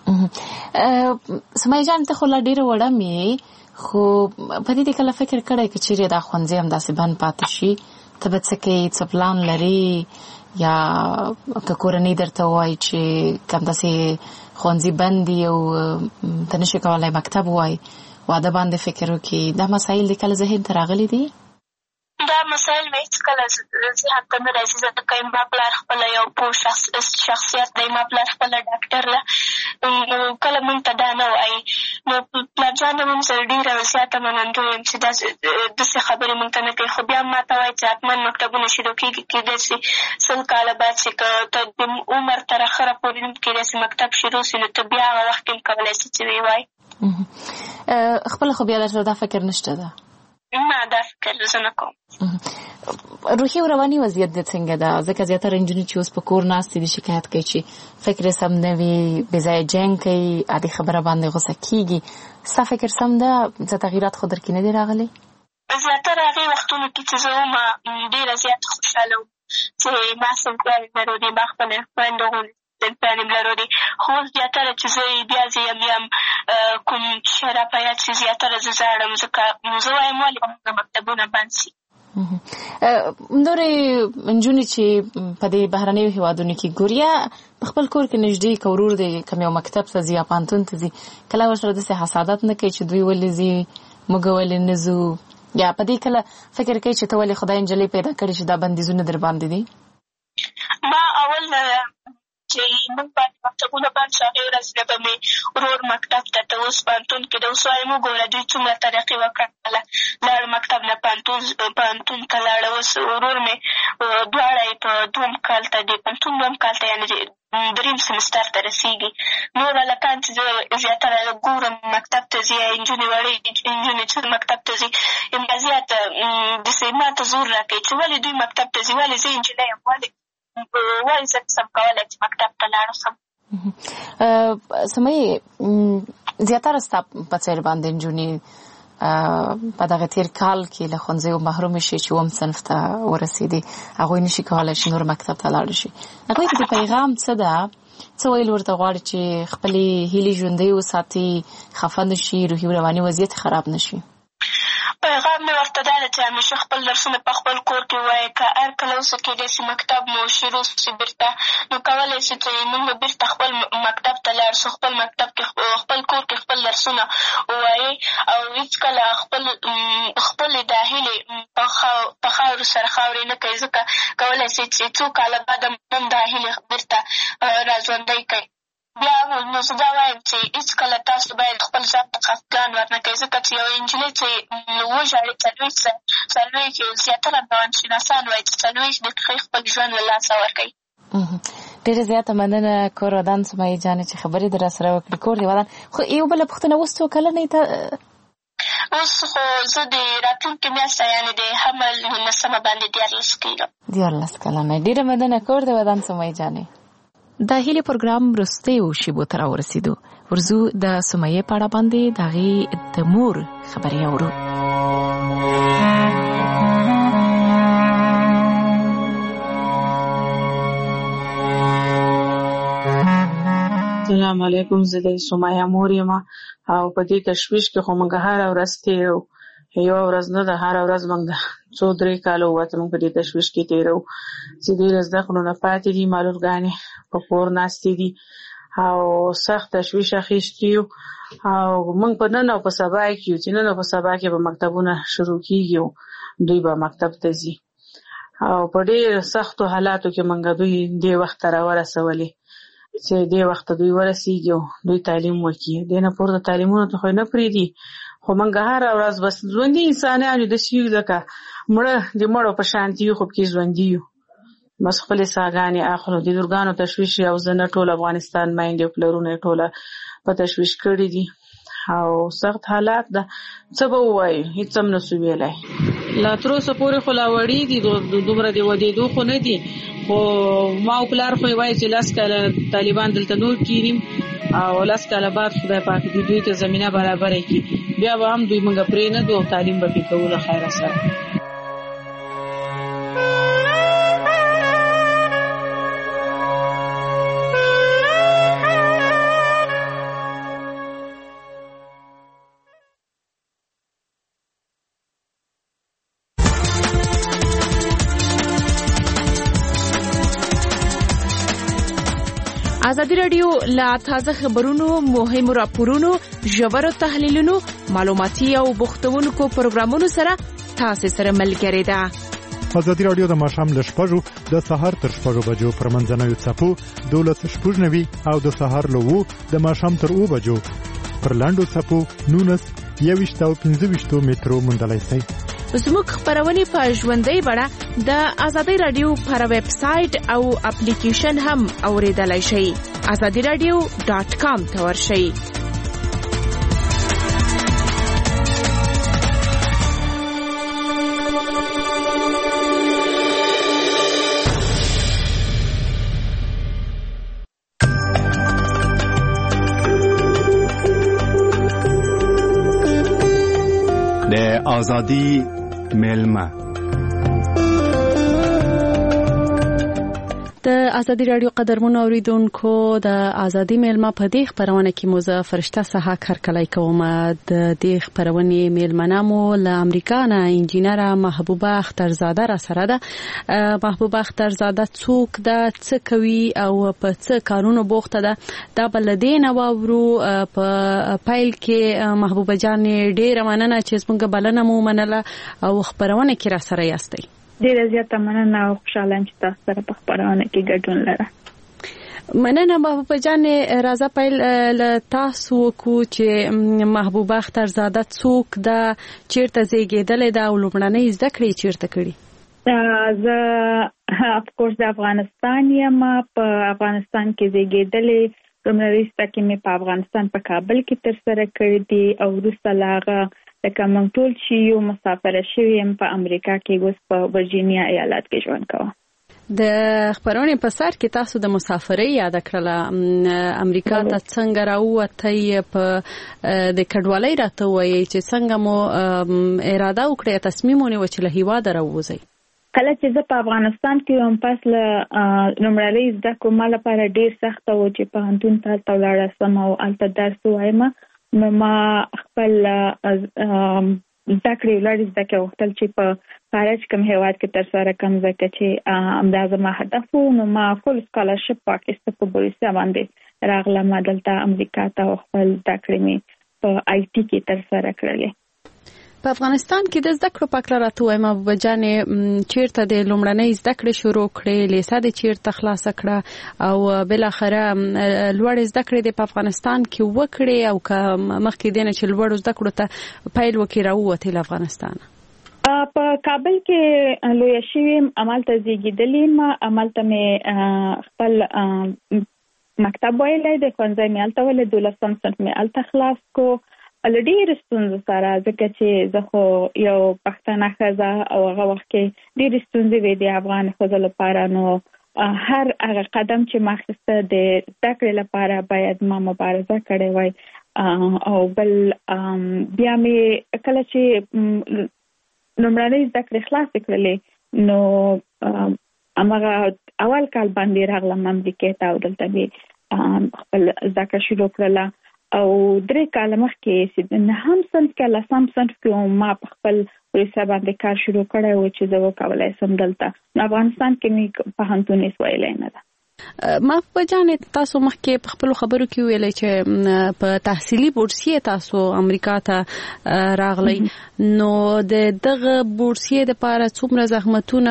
سمیه جان، ته خو لا ډېره وړه مې، خو په دې کله فکر کړی که چیرې دا ښوونځی همداسې بند پاتې شي، ته به څه کوې؟ څه پلان لرې؟ یا که کورنۍ درته ووایي چې که همداسې ښوونځي بند دي او ته نشي کولی مکتب ووایي، واده باندې فکر وکړي، دا مسایل دې کله ذهن ته راغلي دي؟ دا مسایل مې هېڅکله ذهن ته نه راځي، ځکه زما پلار خپله یو پوه شخصیت دی، زما پلار خپله ډاکټر ده، کله مونږ ته دا نه وایي. نو پلارجان هم زه ډېره زیاته منندوی یم چې داسې خبرې مونږ ته نه کوي، خو بیا هم ما ته وایي چې حتما مکتبونه شروع کېږي، کېدای شي 100 کاله بعد چې که ته د عمر تر اخره پورې هم کېدای شي مکتب شروع شي، نو ته بیا هغه وخت کې هم کولی شي چې ویې وایي. خپله خو بیا درته دا فکر نشته ده؟ نه، دا فکر زه نه کوم. روحي او رواني وضعیت دې څنګه ده؟ ځکه زیاتره نجونې چې اوس په کور ناستې دي شکایت کوي چې فکر یې سم نه وي، بې ځایه جنګ کوي، عادي خبره باندې غوسه کېږي. ستا فکر سم ده؟ څه تغییرات خو در کې نه دي راغلي؟ زیاتره هغې وختونو کې چې زه وم ډېره زیاته خوشحاله وم چې ما صنفیانې لرلې، ما خپله خویندو صنفیانې م لرلې، خو اوس زیاتره چې زه بیا زه یم کوم شرافیات چې زیاتره زه زاړم، ځکه زه وایم ولې به مکتبونه بند شي. نورې نجونې چې په دې بهرنیو هېوادونو کې ګوري، یا په خپل کور کې نږدې که ورور دی کوم یو مکتب ته ځي یا پوهنتون ته ځي، کله ورسره داسې حسادت نه کوي چې دوی ولې ځي موږ ولې نه ځو، یا په دې کله فکر کوي چې ته ولې خدای نجلۍ پیدا کړې چې دا بندیزونه در باندې دي؟ ما اول چې موږ باندې مکتبونه بند شو، هغې ورځ نه به مې ورور مکتب ته اوس پوهنتون کې ده، اوس وایم وګوره دوی څومره ترقي وکړله، لاړ مکتب نه پوهنتون ته لاړه، اوس ورور مې دواړه یې په دوم کال ته د پوهنتون دوم کال ته یعنې دریم سمستر ته رسېږي. نور هلکان چې زیاتره ګورم مکتب ته ځي، نجونې وړې نجونې چې مکتب ته ځي، زیات داسې ما ته زور راکوي چې ولې دوی مکتب ته ځي، ولې زه نجلۍ یم، ولې زه نشم کولی چې مکتب ته لاړ شم. سمیې زیاتره ستا په څېر باندې نجونې په دغه تېر کال کې له ښوونځیو محرومې شي چې اووم صنف ته ورسېدې، هغوی نشي کولی چې نور مکتب ته لاړ شي. هغوی ته د پیغام څه ده؟ څه ویل ورته غواړي چې خپلې هیلې ژوندۍ وساتي، خفه نه شي، روحي رواني وضعیت خراب نه شي؟ پیغام مې ورته دا ده چې همیشه خپل درسونه په خپل کور کې ووایه. که هر کله اوسه کېدای شي مکتب مو شروع شي بېرته، نو کولی شي چې موږ بېرته خپل مکتب ته لاړ شو، خپل مکتب کې خپل کور کې خپل درسونه ووایي او هېڅکله خپلې دا هیلې په خاورو سره خاورې نه کوي، ځکه کولی شي چې څو کاله بعد هم دا هیلې بېرته راژوندۍ کوي. بیا نو زه دا وایم چې هېڅکله تاسو باید خپل ځان ته خفګان ورنه کوئ، ځکه چې یوه نجلۍ چې وژاړي څلوېښت زیاتره روانشناسان وایي چې 40 دقیقې خپل ژوند له لاسه ورکوي. ډېره زیاته مننه کور ودان سمیې جانې چې خبرې در راسره وکړې. کور دې ودان. خو یو بله پوښتنه، اوس څو کلنې ته؟ اوس خو زه د راتلونکې میاشته یعنې د حمل 19 باندې 14 کېږم. 14 کلنه. ډېره مننه کور دې ودان سمیې جانې. د هیلې پروګرام وروستیو شیبو ته راورسېدو. ورځو د سمیې په اړه باندې د هغې د مور خبرې اورو. السلام علیکم، زه د سمیه مور یم او په دې تشویش کې خو موږ هره ورځ تېرو، یوه ورځ نه ده، هره ورځ موږ د 2-3 کاله ووته موږ په دې تشویش کې تېرو چې ډېر زده کړو نه پاتې دي، معلولګانې په کور ناستې دي او سخت تشویش اخیستي یو. او موږ په نن او په سبا کې یو چې نن او په سبا کې به مکتبونه شروع کېږي، دوی به مکتب ته ځي او په ډېر سختو حالاتو کې موږ دوی دې وخت ته راورسولې چې دې وخت دوی ورسېږي او دوی تعلیم وکړي. دې نه پورته تعلیمونو ته خو نه پرېږدي، خو موږ هره ورځ بس ژوندي انسانان یو، داسې یو لکه مړه د مړو په شانتي یو، خو پکې ژوندي یو، بس خپلې ساګانې اخلو. د لورګانو تشویش او زه نه ټول افغانستان میندې او پلرونه یې ټوله په تشویش کړي دي او سخت حالات ده. څه به ووایو، هېڅ هم نه سو ویلی. لا تر اوسه پورې خو لا وړي دي، دومره د ودېدو خو نه دي، خو ما او پلار خو یې وایي چې 10 کاله طالبان دلته نور کېنیم او 10 کاله بعد خدای پاک دوی ته زمینه برابره کړي، بیا به هم دوی موږ پرې نه دو او تعلیم به پې کوو له خیره سره. ازادي راډیو لا تازه خبرونو، مهمو راپورونو، ژورو تحلیلونو، معلوماتي او بوختونکو پروګرامونو سره تاسو سره ملګری ده. ازادي راډیو د ماښام له 6 د سهار تر 6 بجو پر منځنوي څپو 12:09 او د سهار له 2 د ماښام تر 2 بجو پر لاندو څپو 19 21 او 25 مترو موندلای شئ. زموږ خبرونه په ژوندۍ بڼه د ازادي راډیو پر ویب سټ او اپلیکیشن هم اوریدلای شئ. azadiradio.com ته ورشئ. د آزادی ملما د ازادي راډیو قدرمنو اوریدونکو، د ازادي میلمه په دې خبرونه کې مو زه فرشته صحه کارکلای کوم. د دې خبرونه میلمنه مو له امریکا نه انجینره محبوبه اخترزاده را سره ده. محبوبه اخترزاده څوک ده، څه کوي او په څه کارونو بوخته ده، دا بل دین او ورو په پایل کې محبوبه جان ډیره مننه چې څنګه بلنه مو منله او خبرونه کې را سره یاستئ. ډیره زیاته مننه او خوشاله چې تاسو سره په خبرونه کې ګډون لرم. مننه محبوبه جان. راځه پیل تاسو کو چې محبوبه اخترزاده څوک ده، چیرته زیږیدلې ده او لومړنۍ زده کړې چیرته کړې؟ زه اف کورس د افغانستان یم. په افغانستان کې زیږیدلې. لومړی ستا کې مې په افغانستان په کابل کې تر سره کړې دي او وروسته لاغه لکه موږ ټول چې یو مسافر شوی یم په امریکا کې، اوس په ورجینیا ایالت کې ژوند کوم. د خبرونې په سر کې تاسو د مسافرۍ یاد کړله. امریکا ته څنګه راووتئ؟ په د کډوالۍ راته وایي چې څنګه مو اراده وکړه، تصمیم ونیو چې له هیواده راووځئ؟ کله چې زه په افغانستان کې وم، پس له لومړنۍ زده کړو ما لپاره ډېر سخته و چې پوهنتون ته هلته ولاړه سم او هلته درس ووایم. نو ما خپل زده کړې ولاړې زده کړې غوښتل چې په خارج کوم هیواد کې تر سره کم ځکه چې همدا زما هدف و. نو ما فول سکالرشپ پاکستان په بورسیا باندې راغلم دلته امریکا ته، خپل زده کړې مې په آی ټي کې تر سره کړلې. په افغانستان کې د زده کړو په اړه راته وایم بجانې چیرته د لومړنۍ زده کړې شروع کړې، لیسه د چیرته خلاص کړه او بل اخره لوړ زده کړې د افغانستان کې وکړې او که مخکې دینه چې لوړ زده کړو ته پیل وکړي راووتې له افغانستان؟ په کابل کې لوی شویم، عملته زیږیدلې ما، عملته مې خپل مکتب ویلې د ښوونځي مې هلته ولې 12 صنف مې هلته خلاص کو. ډېر ستونزې سره ځکه چې زه خو یو پښتنه ښځه او هغه وخت کې ډېرې ستونزې وې د افغان ښځو لپاره. نو هر هغه قدم چې ما اخیسته د زده کړې لپاره باید ما مبارزه کړې وای. او بل بیا مې کله چې لومړنۍ زده کړې خلاصې کړلې نو هماغه اول کال باندې راغلم امریکې ته او دلته مې خپل زده کړه شروع کړله. او 3 کال مخکې چې نهم صنف کې لسم صنف کې ما په خپل ورسره باندې کار شروع کړی و چې زه وکولای سم دلته افغانستان کې مې پوهنتون ویلې نه ده. ما په جانې تاسو مخکې په خپل خبرو کې ویلې چې په تحصیلي بورسیه تاسو امریکا ته راغلی، نو دغه بورسیه د لپاره څومره زحمتونه،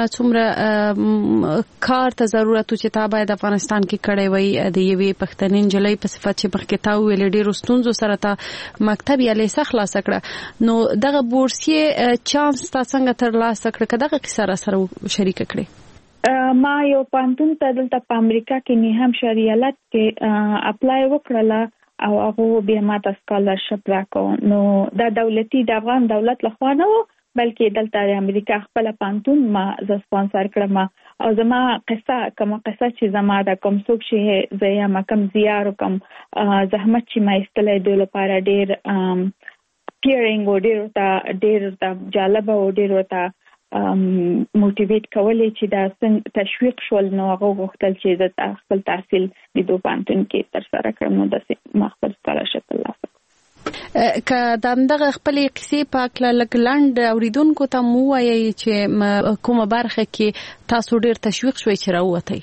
څومره کار ته ضرورت چې تا باید افغانستان کې کړی وای د یوې پښتنې نجلۍ په صفت چې مخکې تا ویل ډېرو ستونزو سره تا مکتب یا لیسه خلاص کړه، نو دغه بورسیه چانس تا څنګه ترلاسه کړ؟ که دغه کیسه را سره شریک کړې؟ ما یو پوهنتون ته دلته په امریکا کې نیو همشایر ایالت کې اپلای وکړله او هغه بیا ما ته سکالرشپ راکو. نو دا دولتي د افغان دولت لخوا نه و بلکې دلته د امریکا خپل پوهنتون ما ز سپانسر کړم. او زما قصه چې زما د کوم څوک چې زه یم کوم زیار کوم زحمت چې ما استلې د لپاره ډېر پیرینګ او ډېر جالب او ډېر وتا موټیویټ کولای چې دا تشویق شول. نو هغه غوښتل چې د خپل تحصیل د دوه پوهنتون کې تر سره کړم. نو د مخبر سکالرشپ ترلاسه کړم. که دغه خپلې قصې په اړه لږ لنډ اوریدونکو ته مو وایي چې کومه برخه کې تاسو ډېر تشویق شوئ چې راووتئ؟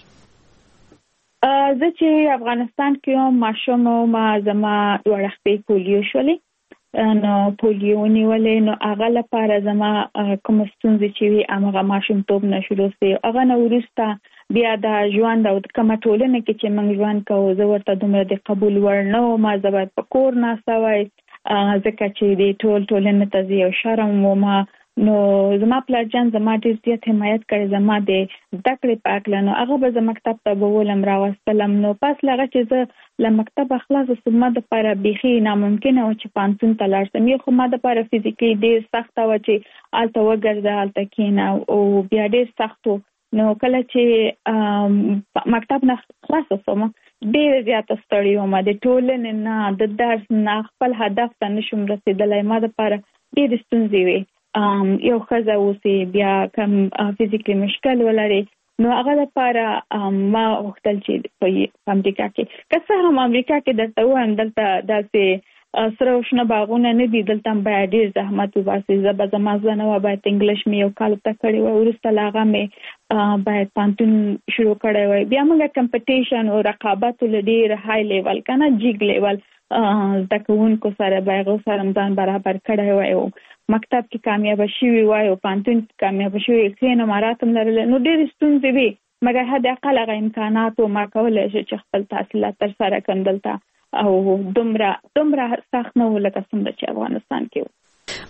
زه چې افغانستان کې وم ماشوم ما زما دوه خپې پولیو شولې، نو پولیو ونیولې. نو هغه لپاره زما کوم ستونزې چې وي هغه ماشومتوب نه شروع سي. هغه نه وروسته بیا د ژوند او د کومه ټولنه کې چې موږ ژوند کوو زه ورته دومره د قبول وړ نه وم. زه باید په کور ناسته وای ځکه چې د ټولنې ته زه یو شرم وم. نو زما پلارجان زما ډېر زیات حمایت کړی زما د زده کړې په اړه. نو هغه به زه مکتب ته بولم راوستلم. نو پس لغه چې زه له مکتب خلاص شوم ما د لپاره بيخي ناممکنه و چې پانتون ته لاړ شم. یو خو ما د لپاره فزیکلی ډېر سخت و چې آلته وګرځه آلته کېنه او بیا ډېر سخت. نو کله چې مکتب نه خلاص شوم ډېر زیات ستړی وم، د ټولنې نه د درس نه خپل هدف ته نشم رسیدلی. ما د لپاره ډېر ستونزې وي. یو ښځه اوسي بیا کم فزیکلی مشکل ولري. نو هغه لپاره ما غوښتل چې په امریکا کې که څه هم امریکا کې درته وایم دلته داسې سره شنه باغونه نه دي، دلته باید ډېر زحمت وباسي. زه به زما زنه باید انګلیش مې یو کال ته کړی وای، وروسته له هغه مې باید پوهنتون شروع کړی وای. بیا موږ کمپټیشن او رقابت له ډېر های لیول کنه جیګ لیول زده کوونکو سره به هغو سره ځان برابر کړی وای او مکتب کې کامیاب شوي وای او پوهنتون کې کامیاب شوي ښه نمرات هم لرل. نو ډېرې ستونزې وي مګر حد اقل هغه امکانات ما کولی شي چې خپل تحصیلات تر سره کړم دلته او دومره سخت نه و لکه څنګه چې افغانستان کې و.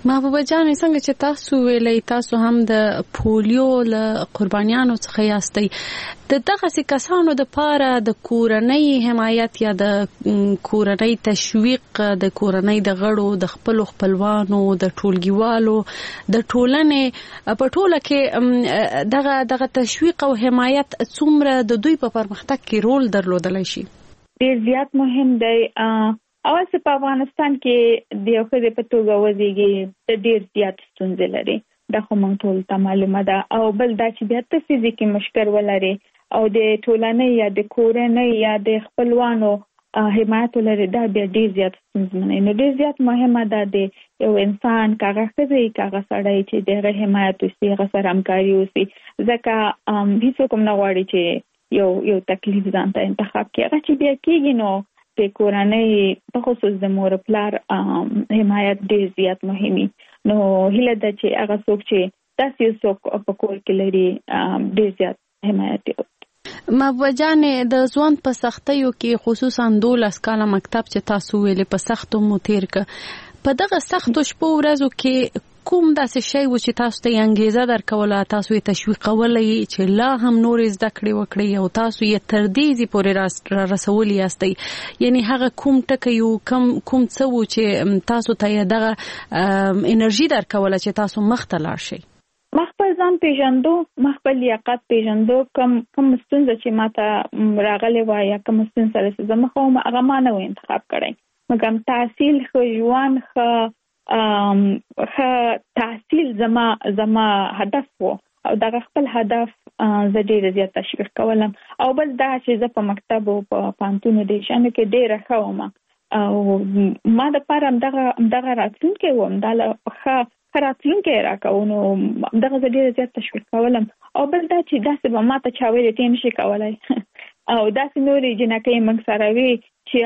محبوبه جان څنګه چې تاسو ویلې تاسو هم د پولیو له قربانیانو څخه یاستئ دغه کسانو د پاره د کورنۍ حمایت یا د کورنۍ تشویق د کورنۍ د غړو د خپلوانو د ټولګیوالو د ټولنې په ټوله کې دغه تشویق او حمایت څومره د دوی په پرمختګ کې رول درلودلی شي؟ ډیر زیات مهم دی. اول څه په افغانستان کې د یو ښځې په توګه وزیږي د ډیر زیات ستونزې لري، دا خو موږ ټول ته معلومه ده. او بل دا چې بیا ته فزیکي مشکل ولري او د ټولنې یا د کورنۍ یا د خپلوانو حمایت ولري، دا بیا ډیر زیات ستونزمن. نو ډیر زیات مهمه ده د یو انسان کاغه ښځې کاغه سړی چې دغه حمایت وشي، هغه سره همکاري وشي، ځکه هیڅوک هم نه غواړي چې یو تکلیف ځان ته انتخاب کړي. هغه چې بیا کېږي نو د کورنۍ په خصوص د مور پلار حمایت ډیر زیات مهمي. نو هیله ده چې هغه څوک چې تاسو څوک په کور کې لري ډیر زیات حمایت وکړي. محبوبه جان د ځوان په سختیو کې خصوصا 12 کاله مکتب چې تاسو ویلې په سختو مو تیر ک په دغه سختو شپو ورځو کې کوم داسې شی و چې تاسو ته انګیزه درکوله، تاسو یې تشویقولې چې لا هم نور زده کړې وکړي او تاسو یې تر دې پورې رسولي یاستئ؟ یعنی هغه کوم ټکی یو کوم څه و چې تاسو ته دغه انرژي درکوله چې تاسو مخ ته لاړ شئ؟ مخ په ځان پیژندو، مخ په لیاقت پیژندو، کوم ستونزه چې ماته راغلی وای یا کوم ستونزه سره زه مخ وم هغه ما نه و انتخاب کړی، مګر تحصیل ښه ژوند تحصیل زما هدف وو او دا خپل هدف زه ډیر زیات تشویق کولم. او بل دا چې زه په مکتب او په پانتون د شانو کې ډیر ښه وم او ما د پاره دغه راتلونکي وم، دا ښه راتلونکي راکاو، نو دغه زه ډیر زیات تشویق کولم. او بل دا چې داسې به ما ته چا ویلې ته نشي کولی او داسې نورې جنکۍ موږ سره وي چې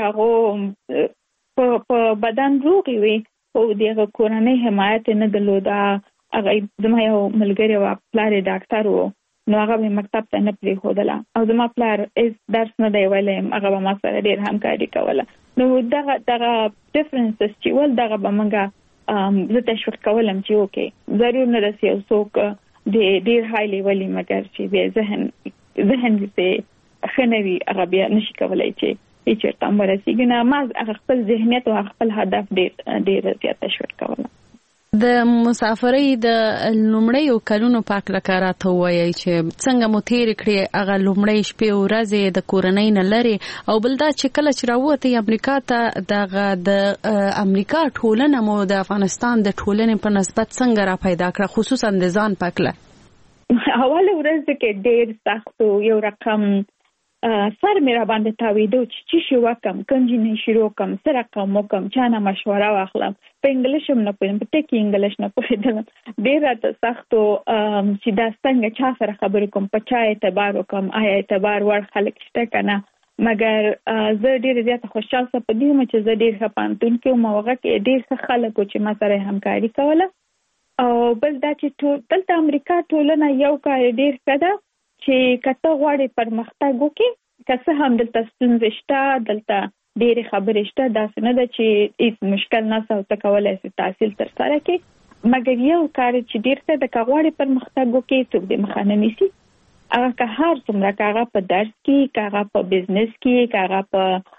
هغو په بدن روغې وي او دغه کورنۍ حمایت نه درلوده. هغه زما یو ملګری و، پلار یې ډاکټر و، نو هغه به مکتب ته نه پرېښودله او زما پلار درس نه دی ویلی، هغه به ما سره ډېر همکاري کوله. نو دغه ډفرنسز چې ول دغه به موږ زه تشویق کولم چې اوکې ضرور نه رسي یو څوک د ډېر های لیولي، مګر چې بیا ذهن دې ښه نه وي هغه بیا نشي کولی چې چیرته مرسیږي. نه ما خپل ذهنیت او خپل هدف ډیر زیات تشویق کوله. د مسافرۍ د لومړیو کلونو په اړه راته ووایئ چې څنګه مو تیر کړې هغه لومړۍ شپې او ورځې د کورنۍ نه لرې، او بل دا چې کله چې راووتئ امریکا ته د امریکا ټولنه مو د افغانستان د ټولنې په نسبت څنګه را پیدا کړه، خصوصا د ځان په اړه؟ اوله ورځ کې ډیر سخت یو رقم سر مې را باندې تاویدو چې شي وکم، کوم جنې شروع کوم، سره کوم وکم، چا نه مشوره واخلم، په انګلیش هم نه پوهېدم، په ټکي انګلیش نه پوهېدم، ډېر راته سخت و چې دا څنګه چا سره خبرې کوم، په چا اعتبار وکم، آیا اعتبار وړ خلک شته که نه. مګر زه ډېره زیاته خوشحال شوم په دې وم چې زه ډېر ښه پوهنتون کې وم او هغه کې ډېر ښه خلک و چې ما سره یې همکاري کوله. او بل دا چې دلته امریکا ټولنه یو کار ډېر ښه ده چې که ته غواړې پرمختګ وکړې، که څه هم دلته ستونزې شته، دلته ډېرې خبرې شته، داسې نه ده چې هیڅ مشکل نشته او ته کولی شې تحصیل ترسره کړې، مګر یو کار چې ډېر ښه ده، که غواړې پرمختګ وکړې څوک دې مخه نه نیسي. هغه که هر څومره، که هغه په درس کې، که هغه په بزنس کې، که هغه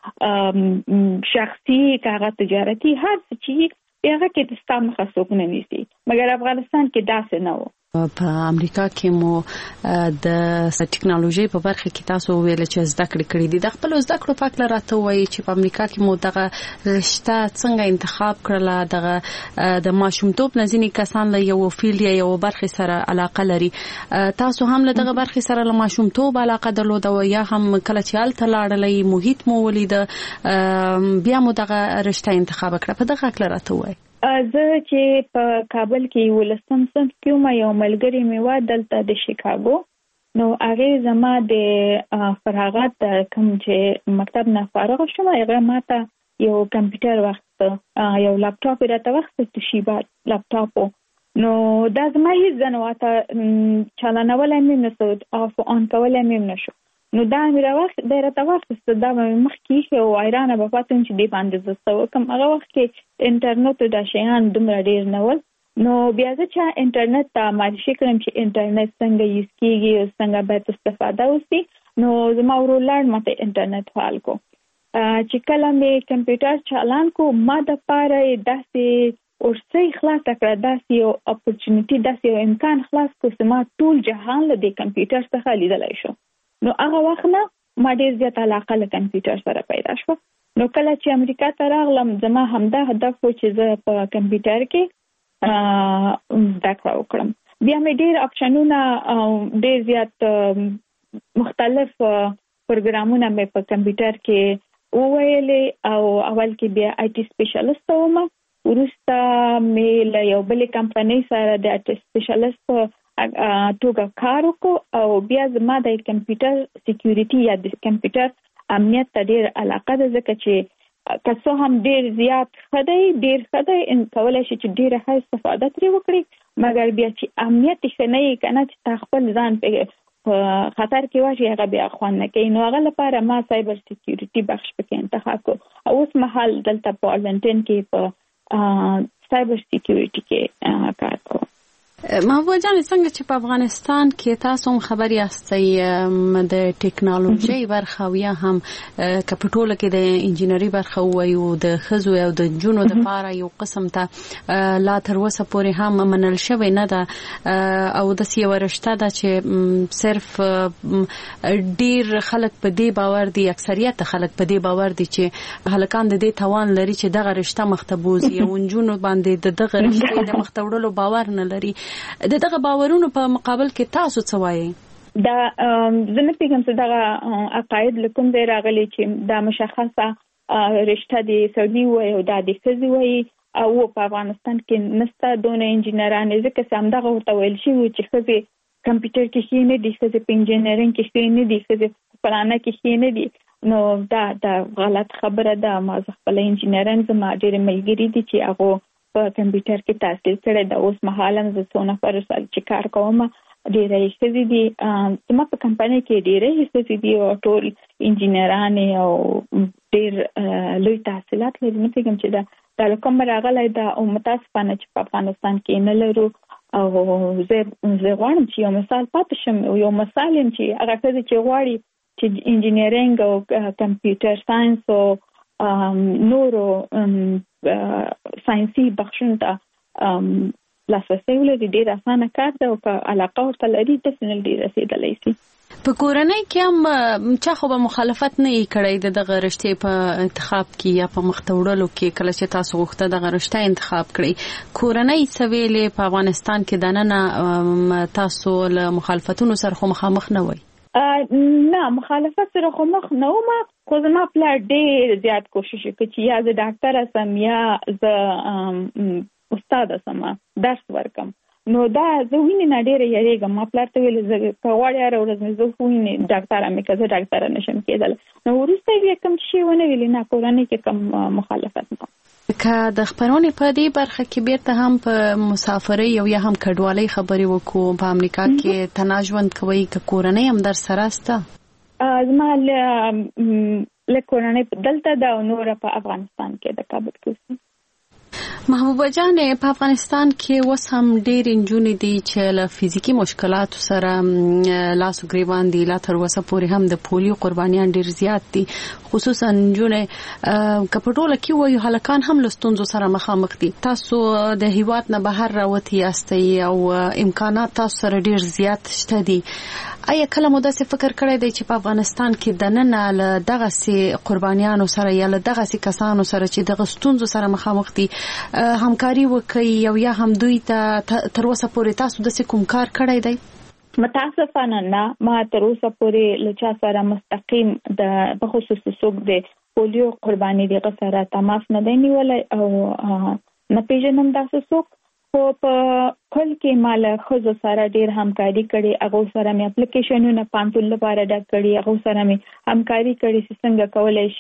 په شخصي، که هغه تجارتي، هر څه چې هغه کې د ستا مخه څوک نه نیسي. مګر افغانستان کې داسې نه و. په امریکا کې مو د ټکنالوژي په برخه کې تاسو ویل چې زده کړې کړې دي، د خپل زده کړو په اړه راته وایي چې په امریکا کې مو دغه رشته څنګه انتخاب کړله، دغه د ماشومتوب نه ځینې کسان له یو فیلډ یا یو برخې سره علاقه لري، تاسو هم له دغه برخې سره له ماشومتوب علاقه درلوده یا هم کله چې هلته لاړلئ محیط مو ولیده بیا مو دغه رشته انتخاب کړه؟ په دغه اړه راته وایي. زه چې په کابل کې 11م صنف کې وم، یو ملګری مې و دلته د شیکاګو، نو هغې زما د فراغت کوم چې مکتب نه فارغ شوم هغه ما ته یو کمپیوټر واخیسته، یو لپټاپ یې راته واخیسته، توشیبا لپټاپ و. نو دا زما هیڅ نه واته چالانولی مې هم نه شو، آف آن کولی مې هم نه شو. نو دا مې راته واخیسته دا مخ کې او ایران به پاتم چې دی باندې زسته کوم هغه وخت کې انټرنیټ دا شیان دومره ډیر نه ول نو بیا چې انټرنیټ ته معرفي کړم چې انټرنیټ څنګه یوز کیږي او څنګه باید استفاده وشي نو زما ورولار ماته انټرنیټ فعال کو چې کله مې کمپیوټر چالان کو ما د پاره داسې ورسې خلاص کړه داسې یو اپورچونټی داسې یو امکان خلاص کو چې ما ټول جهان له کمپیوټر څخه لیدلای شو نو هغه وخت نه ما ډیر زیات علاقه له کمپیوټر سره پیدا شو نو کله چې امریکا ته راغلم زما همدا هدف و چې زه په کمپیوټر کې زده کړه وکړم بیا مې ډیر اپشنونه ډیر زیات مختلف پروګرامونه مې په کمپیوټر کې وویلې او اول کې بیا آی ټي سپیشلیست وم ورسته مې له یو بل کمپنۍ سره د آی ټي سپیشلیست توګه کار وکړ او بیا زما د کمپیوټر سکیورټي یا د کمپیوټر امنیت ته ډیر علاقه ده ځکه چې که هم ډیر زیات خدای ان کولای شي چې ډیر ښه استفاده ترې وکړي مګر بیا چې امنیت ښه نه وي کنه چې خپل ځان په خطر کې واچي هغه بیا خوان نه کوي نو هغه لپاره ما سایبر سکیورټي بخش پکې انتخاب کړ او اوس مهال دلته په آرلنټن کې په سایبر سکیورټي کې کار کوم محبوبه جان څنګه چې په افغانستان کې تاسو هم خبر یاستئ د ټیکنالوژي برخه یا هم کپټول کې د انجینری برخه وایو د خزو او د جنونو د لپاره یو قسم ته لا تر اوسه پورې هم منل شوی نه ده او د سی ورشته ده چې صرف ډیر خلک په دې باور دي اکثریت خلک په دې باور دي چې هلکان د دې توان لري چې دغه رشته مختبوزي او جنونو باندې دغه رشته د مختوړلو باور نه لري دغه باورونو په مقابل کې تاسو څه وایي دا زنه پیغام څه دغه عقاید لکم دی راغلي چې دا مشخصه رشته دی سعودي وای او د خزي وای او په افغانستان کې نستا دونه انجینران ځکه چې همدغه ورته ویل شي چې خزي کمپیوټر کې شي نه دي خزي په انجینرینګ کې شي نه دي خزي په پلانه کې شي نه دي نو دا غلط خبره ده ما خپل انجینران زما ډېر ملګری دي چې هغه په کمپیوټر کې تحصیل کړی دا اوس مهاله زه څو نفر سره چې کار کوم ډېرې ښځې دي زما په کمپنۍ کې ډېرې ښځې دي او ټول انجینران او ډېر لوی تحصیلات لري نو فکر چې دا کوم راغلی دا او متاسفانه چې په افغانستان کې نه لرو او زه غواړم چې یو مثال پاتې شم یو مثال چې هغه ښځې چې غواړي چې انجینرینګ او کمپیوټر ساينس او نورو ساينسي بخښونو ته لاسرسي ولري ډېر اسانه کار ده او که علاقه ورته لري داسې نه ډېر رسېدلی شي په کورنۍ کې هم چا خو به مخالفت نه کړی دغه رشتې په انتخاب کې یا په مختوړلو کې کله چې تاسو غوښته دغه رشته انتخاب کړئ کورنۍ څه ویلې په افغانستان کې دننه تاسو له مخالفتونو سره خو مخامخ نه وئ نه مخالفت سره خو مخ نه وم خو زما پلار ډېر زیات کوشش وکړ چې یا زه ډاکټره سم یا زه استاده سم درس ورکم نو دا زه وینې نه ډېره یریږم ما پلار ته ویل زه که غواړې هره ورځ مې زه وینې ډاکټره مې که زه ډاکټره نشم کېدلی نو وروسته یې کوم شی ونه ویلې نه کورنۍ کې کوم مخالفت نه که د خبرونې په دې برخه کې بیرته هم په مسافرۍ او یا هم کډوالۍ خبرې وکړو په امریکا کې تنها ژوند کوئ که کورنۍ هم در سره سته زما له کورنۍ دلته ده او نوره په افغانستان کې د کابل کې محبوبه جان په افغانستان کې اوس هم ډېر نجونې دي چې له فزیکي مشکلاتو سره لاس او ګریوان دي لا تر اوسه پورې هم د پولیو قربانیان ډېر زیات دي خصوصا نجونې که په ټوله کې وایو هلکان هم له ستونزو سره مخامخ دي تاسو د هیواد نه بهر راوتي یاستئ او امکانات تاسو سره ډېر زیات شته دي آیا کله مو داسې فکر کړی دی چې په افغانستان کې دننه له دغسې قربانیانو سره یا له دغسې کسانو سره چې دغه ستونزو سره مخامخ دي همکاري وکړي او یا هم دوی ته تر اوسه پورې تاسو داسې کوم کار کړی دی متاسفانه نه ما تر اوسه پورې له چا سره مستقیم د بخصوص څوک د پولیو قرباني دغه سره تماس نه دی نیولی او نه پیژنم داسې څوک خو په کل کې مال خزو سره ډیر همکاري کړي هغه سره مې اپلیکیشنونه پانتول لپاره ډک کړي هغه سره مې همکاري کړي چې څنګه کولای شي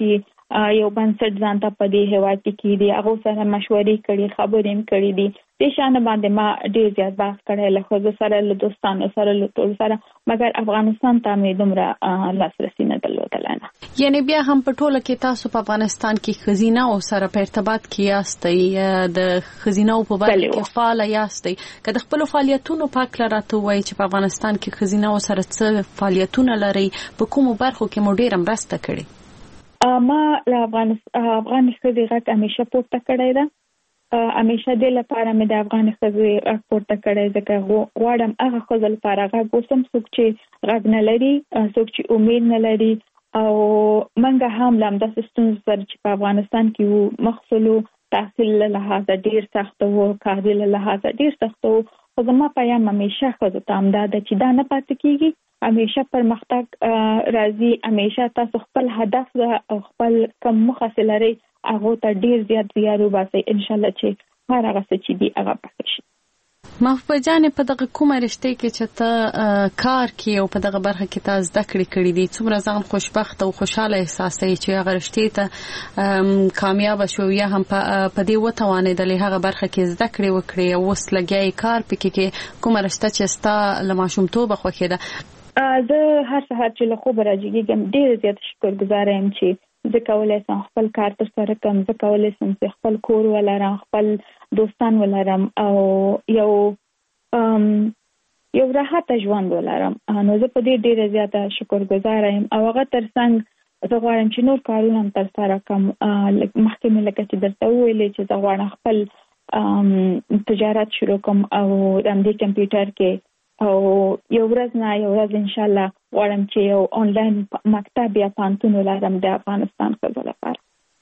یو بنسټ ځان ته په دې هیواد کې دي هغه سره مشورې کړي خبرې کړي دي د شان باندې ما ډیر زیات بحث کړی له خو سره له دوستانو سره له ټول سره مګر افغانستان ته مې دومره لاسرسي نه درلودل نه یعنی بیا هم په ټوله کې تاسو په افغانستان کې خزینه او سره په ارتباط کې یاستئ د خزینه په برخه کې فعال یاستئ که د خپل فعالیتونو پاک لراته وایي چې په افغانستان کې خزینه او سره څه فعالیتونه لري په کومو برخو کې مو ډیر مرسته کړې ما له افغان خزي غږ همیشه پورته کړی ده همیشه د لپاره مې د افغان خزي غږ پورته کړی ځکه غواړم هغه خزل لپاره غږ وسم څوک چې غږ نه لري څوک چې امید نه لري او منګه هم لامدا سیستم سره چې په افغانستان کې مخصلو تحصیل له لحاظ ډیر سخت وو کاري له لحاظ ډیر سخت وو خو زما پیغام همیشه خو ته امداد چې دا نه پاتې کیږي همیشه پرمختګ راځي همیشه تاسو خپل هدف او خپل کوم مخه لري هغه ته ډیر زیات زیارو باسي ان شاء الله چې هر هغه څه چې دی هغه پاتې شي محبوبه جان په دغه کومه رشته کې چې ته کار کې او په دغه برخه کې تاسو زده کړې دي څومره ځان خوشبخت او خوشاله احساسوي چې هغه رشته ته کامیاب شو یا هم په دې وتوانېدلې هغه برخه کې زده کړې وکړي او وس لګي کار پکې کې کومه رشته چې ستا لماشومتوب خوښه ده زه هر سهار چې له خوب راځم ډیر زیات شکرګزار یم چې زه کولای شم خپل کار تر سره کوم زه کولای شم چې خپل کور ولرم خپل دوستان ولرم او یو راحت ژوند ولرم نو زه په دې ډیر زیات شکرګزار یم او هغه ترڅنګ زه غواړم چې نور کارونه تر سره کوم مخکې مې لکه چې درته ویلې چې زه غواړم خپل تجارت شروع کوم او د دې کمپیوټر کې او یو ورځ ان شاء الله غواړم چې یو آنلاین مکتب یا پانتون ولرم د افغانستان خزو لپاره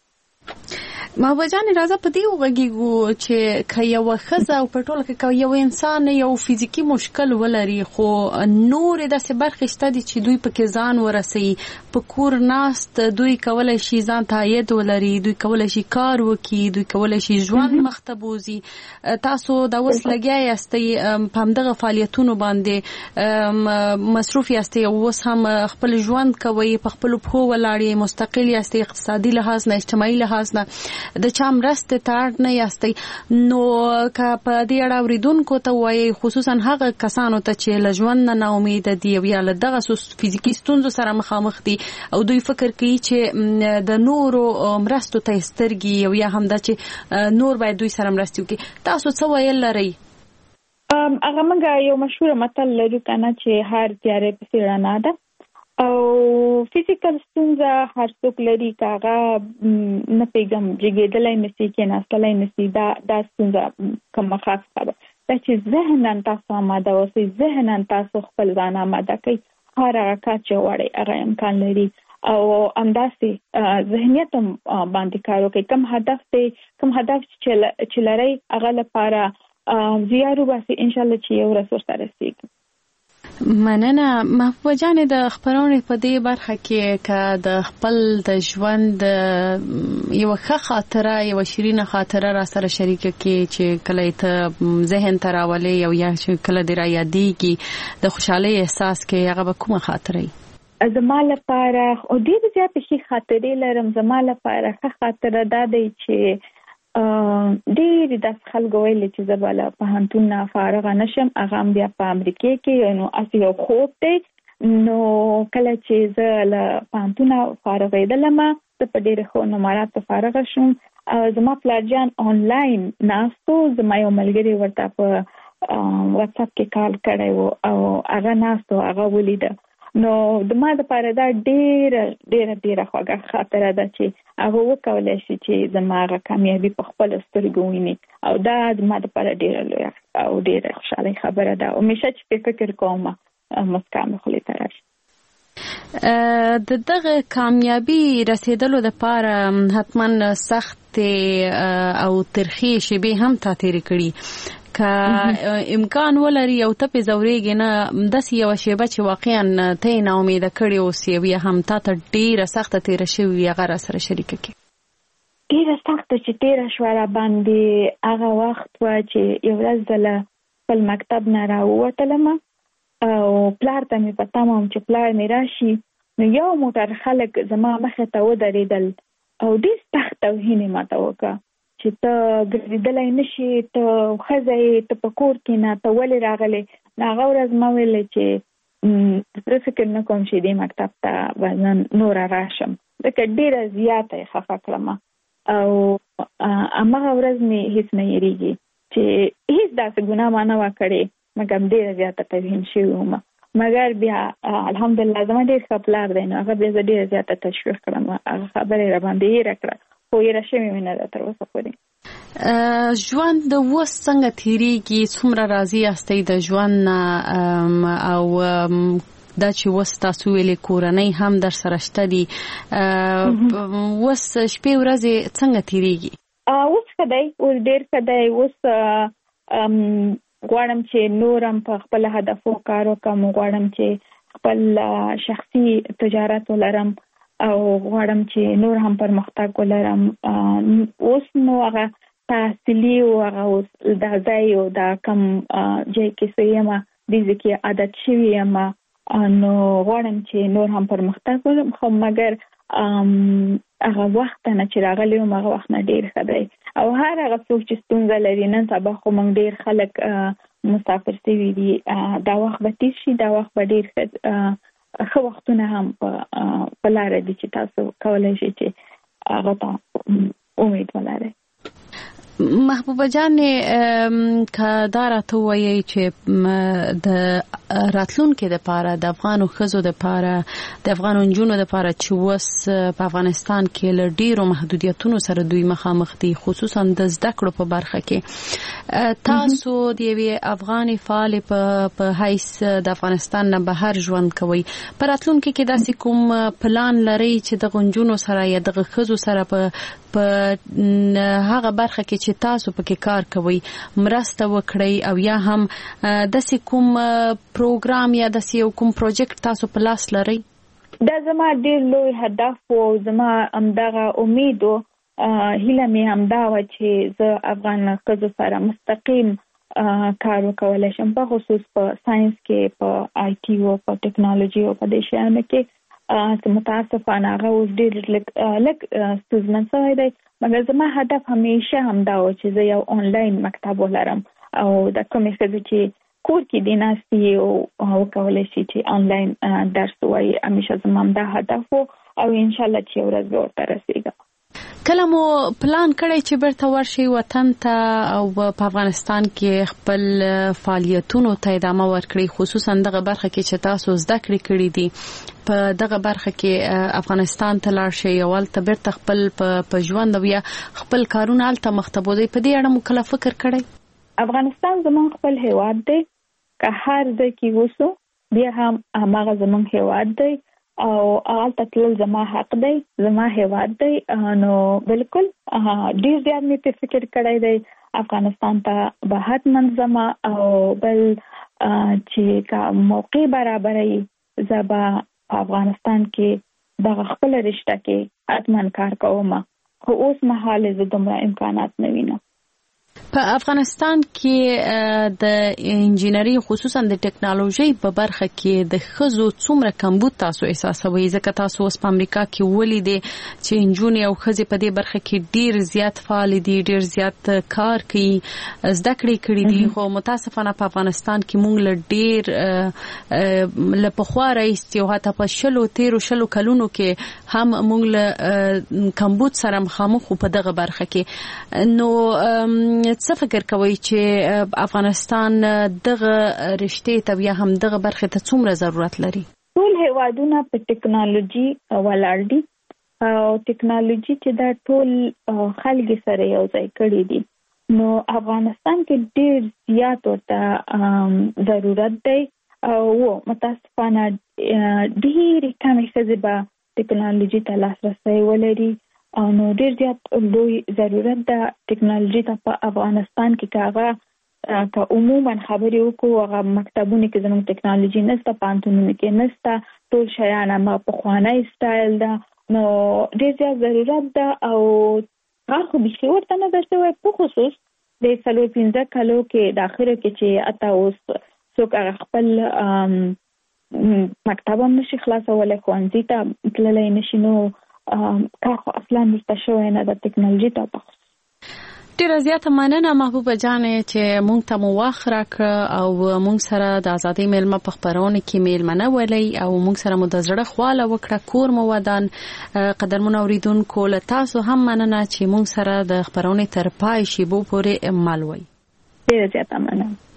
محبوبه جان راځه په دې وګړو چې کایو خزه او په ټوله کې یو انسان یو فزیکی مشکل ولري خو نور د سبرخ شته دي چې دوی په کې ځان ورسي په کور ناست دوی کولای شي ځان تایید ولري دوی کولای شي کار وکړي دوی کولای شي ژوند مختبوزي تاسو دا وس لګیا یاستئ په همدغه فعالیتونو باندې مصروف یاستئ او وس هم خپل ژوند کوي په خپل په ولاړی مستقل یاستئ اقتصادي لحاظ نه اجتماعي لحاظ نه د چا مرسته تاړ نه یاستئ نو که په دې اړه اوریدونکو ته وایي خصوصا هغه کسانو ته چې له ژوند نه امید دي یا له دغه فزیکی ستونزو سره مخامخ دي او دوی فکر کوي چې د نورو مرستو ته سترګي او یا هم د چې نور باید دوی سره مرستي وکړي تاسو څه ویل لرئ هغه موږ یو مشهور متل لرو کنه چې هر تیارې په رڼا ده او فزیکل ستونزه هر څوک لري کاغه نه پیغام جګېدلای نشي کې ناستلای نشي دا ستونزه کومه خاصه ده چې ذهنن تاسو آماده اوسئ ذهنن تاسو خپل ځان آماده کړئ هر هغه کار چې وړي هغه امکان لري او همداسې ذهنیت باندې کار وکړئ کوم هدف چې لري هغه لپاره زیارو باسي ان شاء الله چې یو ورځ سره رسیږي مننه محبوبه جان د خبرونې په دې برخه کې که د خپل د ژوند یو ښه خاطره یو شیرینه خاطره را سره شریکه کې چې کله ته ذهن ته راولي او یا چې کله دې را یادېږي د خوشحالۍ احساس کې هغه به کومه خاطره زما لپاره او ډېر زیاتې ښې خاطرې لرم زما لپاره ښه خاطره دا دی چې ډېر د خلکو ویل چې زه بل په هنتون نه فارغ نشم هغه بیا په امریکا کې نو اسی یو خوب دی نو کله چې زه له پانتون فارغېدلم ته په ډېر خو نمرات فارغ شوم زما پلارجان آنلاین ناستو زما یو ملګری ورته په واتس اپ کې کال کړی وو او هغه ناستو هغه ولید نو د ما د پاره دا ډېر خوږه خاطره ده چې هغه وکولای شي چې زموږه کامیابی په خپل سترګو ویني او دا د ما د پاره ډېر لوی او ډېر خوشاله خبره ده او مشه چې فکر کوم مسکام خو لیته راشي د دغه کامیابی رسیدلو لپاره حتما سخت او ترخی شیبه هم تیر کړي که امکان ولري او ته په زورېږي نه داسې یو شیبه چې واقعا ته نه امید کړې اوسې بیا هم تا ته ډیره سخته تیره شوې هغه را سره شریکه کړي ډیره سخته چې تیره شوه را باندې هغه وخت و چې یو ورځ زه له خپل مکتب نه راووتلم او پلار ته مې په تمه وم چې پلار مې راشي نو یو موټر خلک زما مخې ته ودرېدل او ډېر سخت توهین ماته وکړه چې ته ګرځېدلی نشي، ته ښځه یې، ته په کور کې نه، ته ولې راغلې. هغه ورځ ما ویلې چې زه فکر نه کوم چې دې مکتب ته به نوره راشم، ځکه ډېره زیاته یې خفه کړم. او هماغه ورځ مې هېڅ نه هېرېږي چې هېڅ داسې ګناه ما نه وه کړې، مګر ډېره زیاته توهین شوې وم. مګر بیا الحمدلله زما ډېر ښه پلار دی، نو هغه بیا زه ډېره زیاته تشویق کړم، هغه خبره یې راباندې هېره کړه، خو هېره شوې مې نه ده تر اوسه پورې. ژوند اوس څنګه تېرېږي؟ څومره راضي یاستئ د ژوند نه؟ او دا چې اوس تاسو ویلې کورنۍ هم در سره شته دي، اوس شپې ورځې څنګه تېرېږي؟ اوس ښه دی، اوس ډېر ښه دی. اوس غواړم چې نورم په خپل هدفو کار وکړم، غواړم چې خپل شخصي تجارت ولرم او غواړم چې نور هم پرمختګ ولرم. اوس نو هغه تحصیلي او هغه اوس دا ځای او دا کم ځای کې یم، دې کې عادت شوی یم، نو غواړم چې نور هم پرمختګ وکړم. خو مګر هغه وخت نه چې راغلی یم هغه وخت نه ډېر ښه دی. او هر هغه څوک چې ستونزه لري، نن سبا خو موږ ډېر خلک مسافر شوي دي، دا وخت به تېر شي، دا وخت به ډېر ښه وختونه هم په لاره دي چې تاسو کولی شئ چې هغه ته امید ولرئ. محبوبه جانې، که دا راته ووایئ چې د راتلونکي دپاره د افغانو ښځو دپاره، د افغانو نجونو دپاره چې اوس په افغانستان کې له ډېرو محدودیتونو سره دوی مخامخ دي، خصوصا د زده کړو په برخه کې، تاسو د یوې افغانې فعالې په حیث د افغانستان نه بهر ژوند کوئ، په راتلونکي کې داسې کوم پلان لرئ چې دغه نجونو سره یا دغه ښځو سره په هغه برخه کې چې تاسو پکې کار کوئ مرسته وکړئ، او یا هم داسې کوم پروګرام یا داسې یو کوم پروجیکټ تاسو په لاس لرئ؟ دا زما ډېر لوی هدف او زما همدغه امید او هیله مې همدا وه چې زه افغان ښځو سره مستقیم کار وکولی شم، په خصوص په ساینس کې، په آی ټي او په ټیکنالوژي او په دې شیانو کې. متاسفانه هغه اوس ډېر لږ ستونزمن شوی دی، مګر زما هدف همیشه همدا و چې زه یو آنلاین مکتب ولرم او د کومې ښځې چې کور کې دې ناستې او وکولی شي چې آنلاین درس ووایي، همیشه زما همدا هدف و او انشاءالله چې یو ورځ به ورته رسېږم. کله مو پلان کړی چې بیرته ورشئ وطن ته او په افغانستان کې خپل فعالیتونو ته ادامه ورکړئ، خصوصا دغه برخه کې چې تاسو زده کړې کړې دي، په دغه برخه کې افغانستان ته لاړ شئ او هلته بیرته خپل په ژوند او یا خپل کارونه هلته مخته بوځئ؟ په دې اړه مو کله فکر کړی؟ افغانستان زموږ خپل هیواد دی، که هر ځای کې اوسو بیا هم هماغه زموږ هیواد دی او هلته تلل زما حق دی، زما هیواد دی. نو بالکل ډېر زیات مې په فکر کړی دی افغانستان ته به حتما ځمه، او بل چې که موقع برابروي زه به په افغانستان کې دغه خپله رشته کې حتما کار کوم، خو اوس مهال زه دومره امکانات نه وینم. په افغانستان کې د انجینری خصوصا د ټیکنالوژي په برخه کې د ښځو څومره کمبود تاسو احساسوئ؟ ځکه تاسو اوس په امریکا کې ولیدئ چې نجونې او ښځې په دې برخه کې ډیر زیات فعال دي، ډیر زیات کار کوي، زده کړې کړې دي، خو متاسفانه په افغانستان کې موږ له ډیر له پخوا راهیسې او حتی په تیرو کلونو کې هم موږ له کمبود سره مخامخ په دغه برخه کې. نو څه فکر کوئ چې افغانستان دغه رشتې ته یا هم دغه برخې ته څومره ضرورت لري؟ ټول هیوادونه په ټیکنالوژي ولاړ دي او ټیکنالوژي چې دا ټول خلک سره یو ځای کړي دي، نو افغانستان کې ډېر زیات ورته ضرورت دی او متاسفانه ډېرې کمې ښځې به ټیکنالوژي ته لاسرسی ولري، نو ډېر زیات لوی ضرورت ده ټیکنالوژي ته په افغانستان کې. که عموما خبرې وکړو هغه مکتبونه کې زموږ ټیکنالوژي نشته، پوهنتونونو کې نشته، ټول شیان هم پخوانی سټایل ده، نو ډېر زیات ضرورت ده او هغه خو بیخي ورته نه ده شوی، په خصوص د 4-5 کالو کې د اخره کې چې حتی اوس څوک هغه خپل مکتب هم نشي خلاصولی، ښوونځي ته تللی نشي، نو کار خو اصلا نشته شوی نه د ټکنالوژي ته. ډیره زیاته مننه محبوبه جانې چې مونږ ته مو وخت راکړ او مونږ سره د ازادۍ میلمه په خبرونه کې میلمنه ولې او مونږ سره مو د زړه خواله وکړه کور مو ودان. قدرمن اوریدونکو له تاسو هم مننه چې مونږ سره د خبرونه تر پای شیبو پورې مل وي. ډیره زیاته مننه.